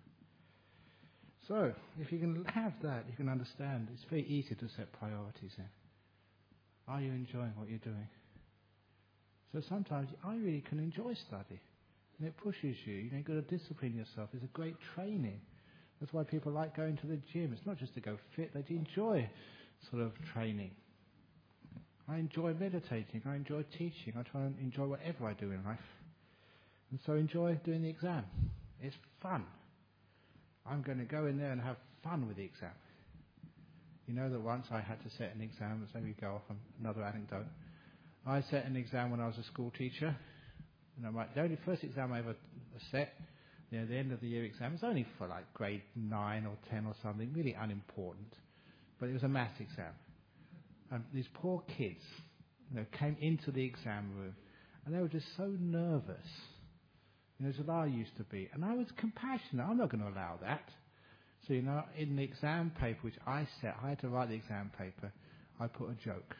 So, if you can have that, you can understand. It's very easy to set priorities in. Are you enjoying what you're doing? So sometimes I really can enjoy study. And it pushes you. You know, you've got to discipline yourself. It's a great training. That's why people like going to the gym. It's not just to go fit. They enjoy sort of training. I enjoy meditating. I enjoy teaching. I try and enjoy whatever I do in life. And so enjoy doing the exam. It's fun. I'm going to go in there and have fun with the exam. You know that once I had to set an exam, so we go off on another anecdote. I set an exam when I was a school teacher. And I'm like, the only first exam I ever set, you know, the end of the year exam, was only for like grade nine or ten or something, really unimportant. But it was a maths exam. And these poor kids, you know, came into the exam room, and they were just so nervous. You know, as I used to be. And I was compassionate. I'm not going to allow that. So, you know, in the exam paper, which I set, I had to write the exam paper, I put a joke.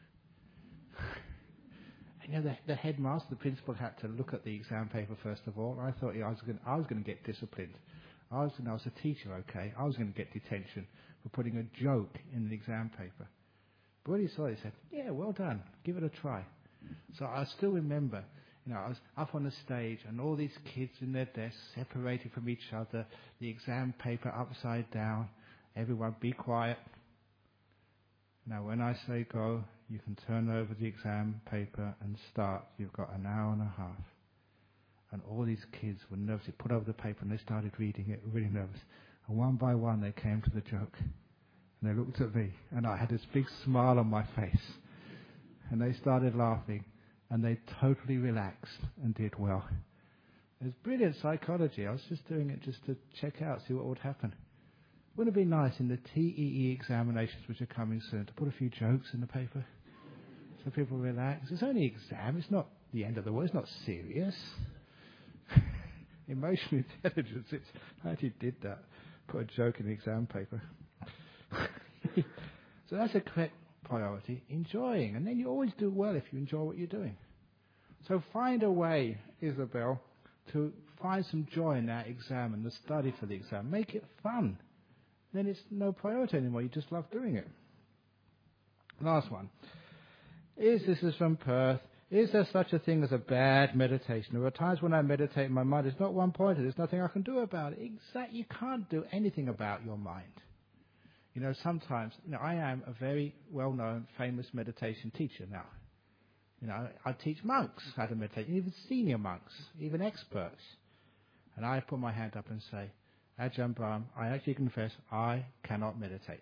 And, you know, the, the headmaster, the principal, had to look at the exam paper first of all. I thought yeah, I was going I was going to get disciplined. I was, I was a teacher, okay. I was going to get detention for putting a joke in the exam paper. But when he saw it, he said, yeah, well done. Give it a try. So I still remember, you know, I was up on the stage and all these kids in their desks separated from each other, the exam paper upside down. Everyone be quiet. Now when I say go, you can turn over the exam paper and start. You've got an hour and a half. And all these kids were nervous. They put over the paper and they started reading it, really nervous. And one by one they came to the joke. And they looked at me and I had this big smile on my face. And they started laughing. And they totally relaxed and did well. It was brilliant psychology. I was just doing it just to check out, see what would happen. Wouldn't it be nice in the T E E examinations, which are coming soon, to put a few jokes in the paper so people relax? It's only an exam. It's not the end of the world. It's not serious. Emotional intelligence. It's, I actually did that. Put a joke in the exam paper. So that's a correct priority, enjoying. And then you always do well if you enjoy what you're doing. So find a way, Isabel, to find some joy in that exam and the study for the exam. Make it fun. Then it's no priority anymore. You just love doing it. Last one. Is this is from Perth. Is there such a thing as a bad meditation? There are times when I meditate, my mind is not one-pointed. There's nothing I can do about it. Exactly. You can't do anything about your mind. You know, sometimes, you know, I am a very well-known, famous meditation teacher now. You know, I teach monks how to meditate, even senior monks, even experts. And I put my hand up and say, Ajahn Brahm, I actually confess I cannot meditate.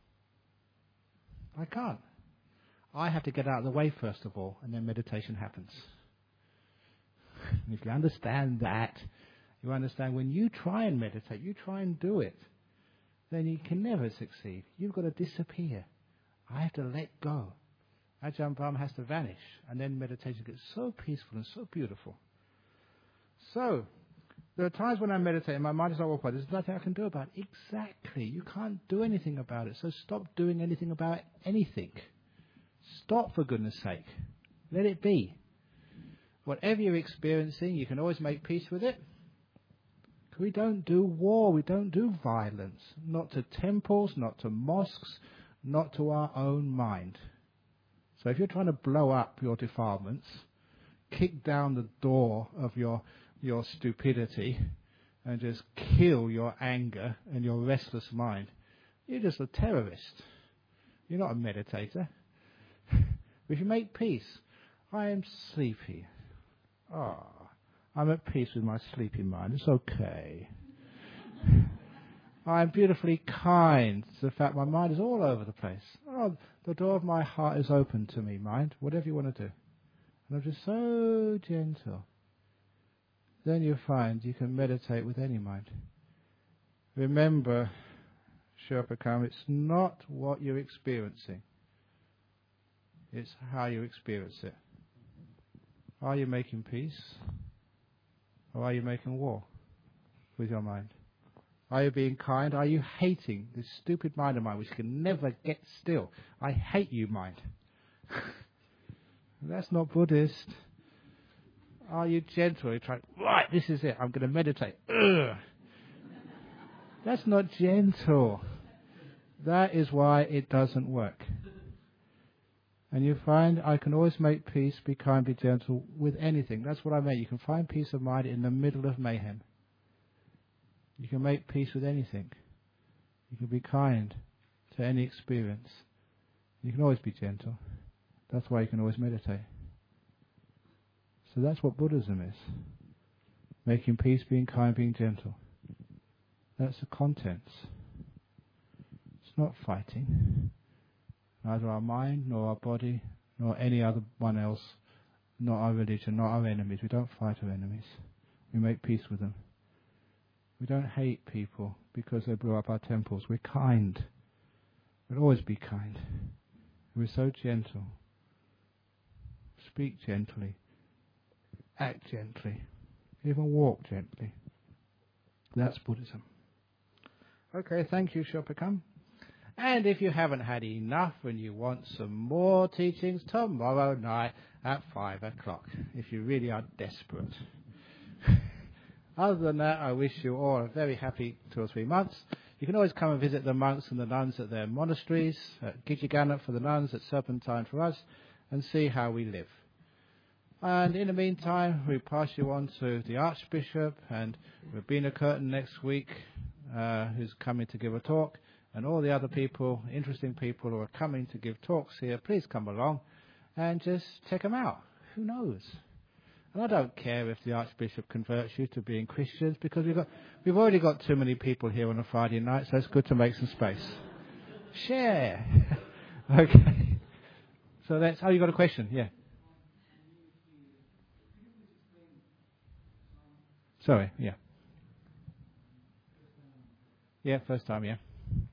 I can't. I have to get out of the way first of all, and then meditation happens. And if you understand that, you understand when you try and meditate, you try and do it, then you can never succeed. You've got to disappear. I have to let go. Ajahn Brahm has to vanish, and then meditation gets so peaceful and so beautiful. So, there are times when I meditate and my mind is not occupied. There's nothing I can do about it. Exactly. You can't do anything about it. So stop doing anything about anything. Stop, for goodness sake. Let it be. Whatever you're experiencing, you can always make peace with it. We don't do war. We don't do violence. Not to temples, not to mosques, not to our own mind. So if you're trying to blow up your defilements, kick down the door of your your stupidity and just kill your anger and your restless mind, you're just a terrorist. You're not a meditator. If you make peace, I am sleepy. Ah, oh, I'm at peace with my sleepy mind. It's okay. I am beautifully kind to the fact my mind is all over the place. Oh, the door of my heart is open to me, mind, whatever you want to do. And I'm just so gentle. Then you find you can meditate with any mind. Remember, Sherpa Kam, it's not what you're experiencing. It's how you experience it. Are you making peace? Or are you making war with your mind? Are you being kind? Are you hating this stupid mind of mine which can never get still? I hate you, mind. That's not Buddhist. Are you gentle? Are you trying, right, this is it, I'm going to meditate. Ugh. That's not gentle. That is why it doesn't work. And you find I can always make peace, be kind, be gentle with anything. That's what I meant. You can find peace of mind in the middle of mayhem. You can make peace with anything. You can be kind to any experience. You can always be gentle. That's why you can always meditate. So that's what Buddhism is. Making peace, being kind, being gentle. That's the contents. It's not fighting. Neither our mind, nor our body, nor any other one else, not our religion, not our enemies. We don't fight our enemies. We make peace with them. We don't hate people because they blew up our temples. We're kind. We'll always be kind. We're so gentle. Speak gently. Act gently. Even walk gently. That's Buddhism. Okay, thank you, Sherpa Kam. And if you haven't had enough and you want some more teachings, tomorrow night at five o'clock, if you really are desperate. Other than that, I wish you all a very happy two or three months. You can always come and visit the monks and the nuns at their monasteries, at Gijigana for the nuns, at Serpentine for us, and see how we live. And in the meantime, we pass you on to the Archbishop and Rabina Curtin next week, uh, who's coming to give a talk, and all the other people, interesting people who are coming to give talks here. Please come along and just check them out. Who knows? And I don't care if the Archbishop converts you to being Christians, because we've got we've already got too many people here on a Friday night, so it's good to make some space. Share. Okay. So that's... Oh, you got a question? Yeah. Sorry, yeah. Yeah, first time, yeah.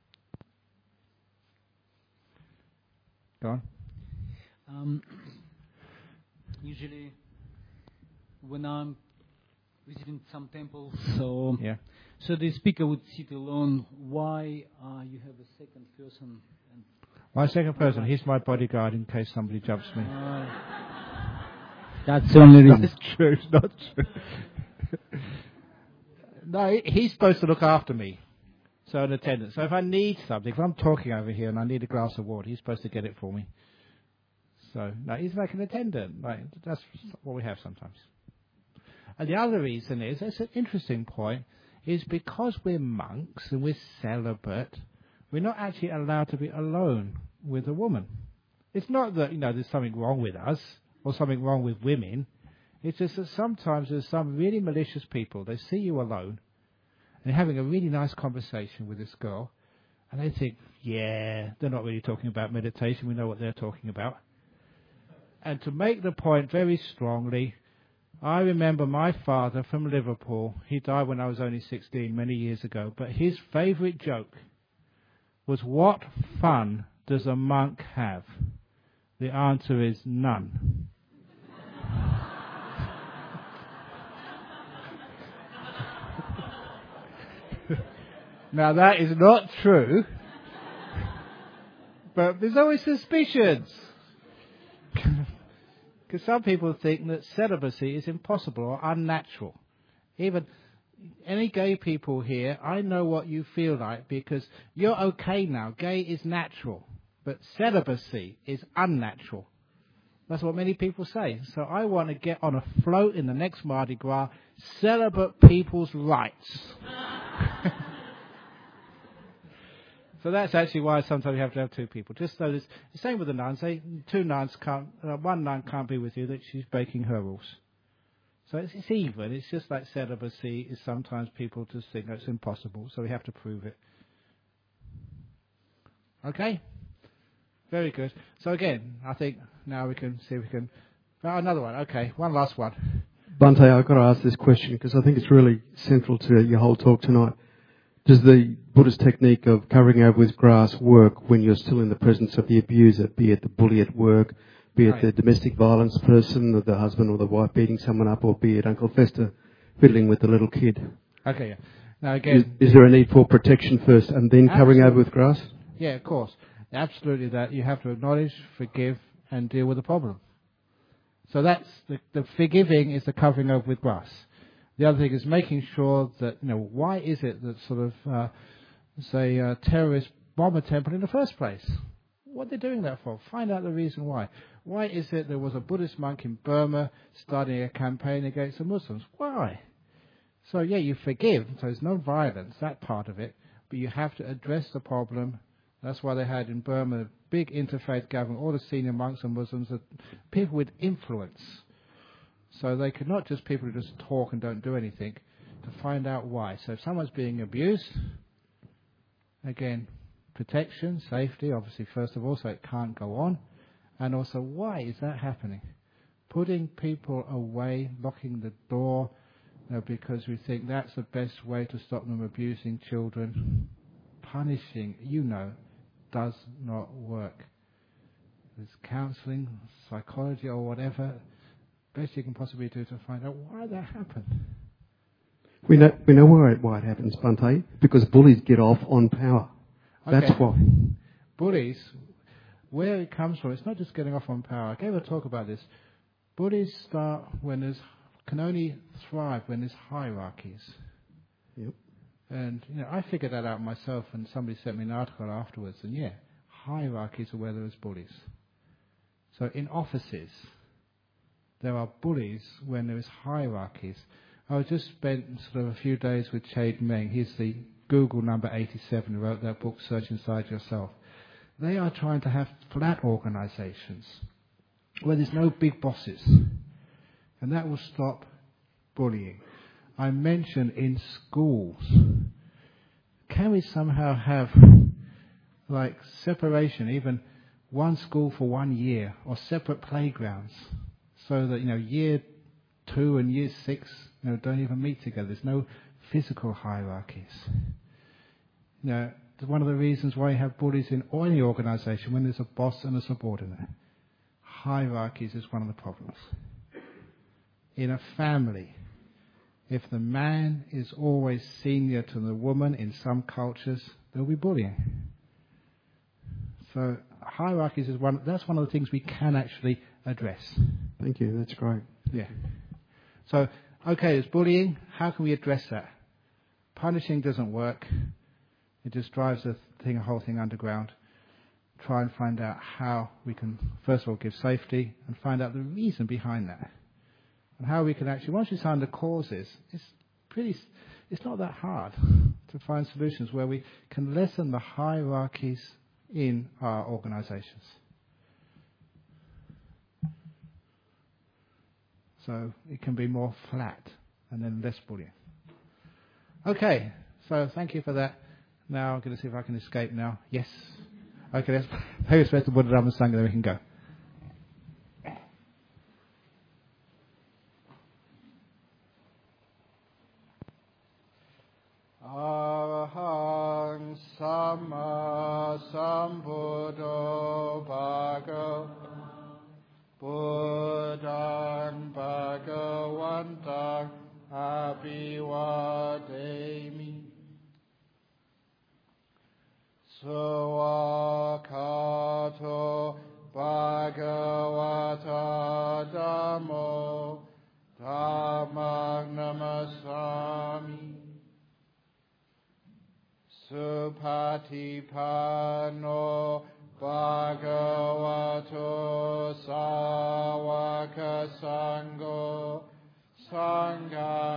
Go on. Um, usually, when I'm visiting some temples, so yeah. so the speaker would sit alone. Why uh, you have a second person? And my second person, he's my bodyguard in case somebody jumps me. Uh, that's the only reason. That's true, it's not true. No, he's supposed to look after me. So an attendant. So if I need something, if I'm talking over here and I need a glass of water, he's supposed to get it for me. So, no, he's like an attendant. Like, that's what we have sometimes. And the other reason is, it's an interesting point, is because we're monks and we're celibate, we're not actually allowed to be alone with a woman. It's not that, you know, there's something wrong with us or something wrong with women. It's just that sometimes there's some really malicious people. They see you alone and having a really nice conversation with this girl, and they think, yeah, they're not really talking about meditation. We know what they're talking about. And to make the point very strongly, I remember my father from Liverpool. He died when I was only sixteen, many years ago. But his favourite joke was, what fun does a monk have? The answer is none. Now that is not true, but there's always suspicions. Because some people think that celibacy is impossible or unnatural. Even any gay people here, I know what you feel like, because you're okay now. Gay is natural, but celibacy is unnatural. That's what many people say. So I want to get on a float in the next Mardi Gras, celibate people's rights. So that's actually why sometimes you have to have two people. Just so this, the same with the nuns. They, two nuns can't, uh, one nun can't be with you, that she's breaking her rules. So it's, it's even. It's just like celibacy is sometimes people just think that's impossible, so we have to prove it. Okay? Very good. So again, I think now we can see if we can... Oh, another one. Okay, one last one. Bhante, I've got to ask this question because I think it's really central to your whole talk tonight. Does the Buddhist technique of covering over with grass work when you're still in the presence of the abuser, be it the bully at work, be it right. the domestic violence person, or the husband or the wife beating someone up, or be it Uncle Fester fiddling with the little kid? Okay, yeah. Now again... Is, is there a need for protection first and then covering over with grass? Yeah, of course. Absolutely that. You have to acknowledge, forgive, and deal with the problem. So that's... The, the forgiving is the covering over with grass. The other thing is making sure that, you know, why is it that sort of, uh, say, uh, terrorists bomb a temple in the first place? What are they doing that for? Find out the reason why. Why is it there was a Buddhist monk in Burma starting a campaign against the Muslims? Why? So, yeah, you forgive, so there's no violence, that part of it, but you have to address the problem. That's why they had in Burma a big interfaith gathering, all the senior monks and Muslims, people with influence. So they could not just people who just talk and don't do anything, to find out why. So if someone's being abused, again, protection, safety, obviously first of all, so it can't go on. And also, why is that happening? Putting people away, locking the door, you know, because we think that's the best way to stop them abusing children. Punishing, you know, does not work. There's counselling, psychology or whatever, best you can possibly do to find out why that happened. We know we know why it, why it happens, Bhante, because bullies get off on power. Okay. That's why. Bullies, where it comes from, it's not just getting off on power. I gave a talk about this. Bullies start when there's, can only thrive when there's hierarchies. Yep. And, you know, I figured that out myself, and somebody sent me an article afterwards, and yeah, hierarchies are where there is bullies. So in offices, there are bullies when there is hierarchies. I just spent sort of a few days with Chade Meng. He's the Google number eighty-seven who wrote that book, Search Inside Yourself. They are trying to have flat organizations where there's no big bosses. And that will stop bullying. I mentioned in schools, can we somehow have like separation, even one school for one year, or separate playgrounds? So that, you know, year two and year six, you know, don't even meet together. There's no physical hierarchies. You know, one of the reasons why you have bullies in any organisation, when there's a boss and a subordinate, hierarchies is one of the problems. In a family, if the man is always senior to the woman in some cultures, there'll be bullying. So hierarchies is one. That's one of the things we can actually address. Thank you. That's great. Yeah. So, okay, there's bullying. How can we address that? Punishing doesn't work. It just drives the thing, the whole thing underground. Try and find out how we can, first of all, give safety and find out the reason behind that. And how we can actually, once we find the causes, it's pretty, it's not that hard to find solutions where we can lessen the hierarchies in our organisations. So it can be more flat and then less bullying. Okay, so thank you for that. Now I'm going to see if I can escape now. Yes. Okay, let's pay respect to Buddha Dhamma Sangha, then we can go. Supatipano Bhagavato Sāvaka Sangho Sangha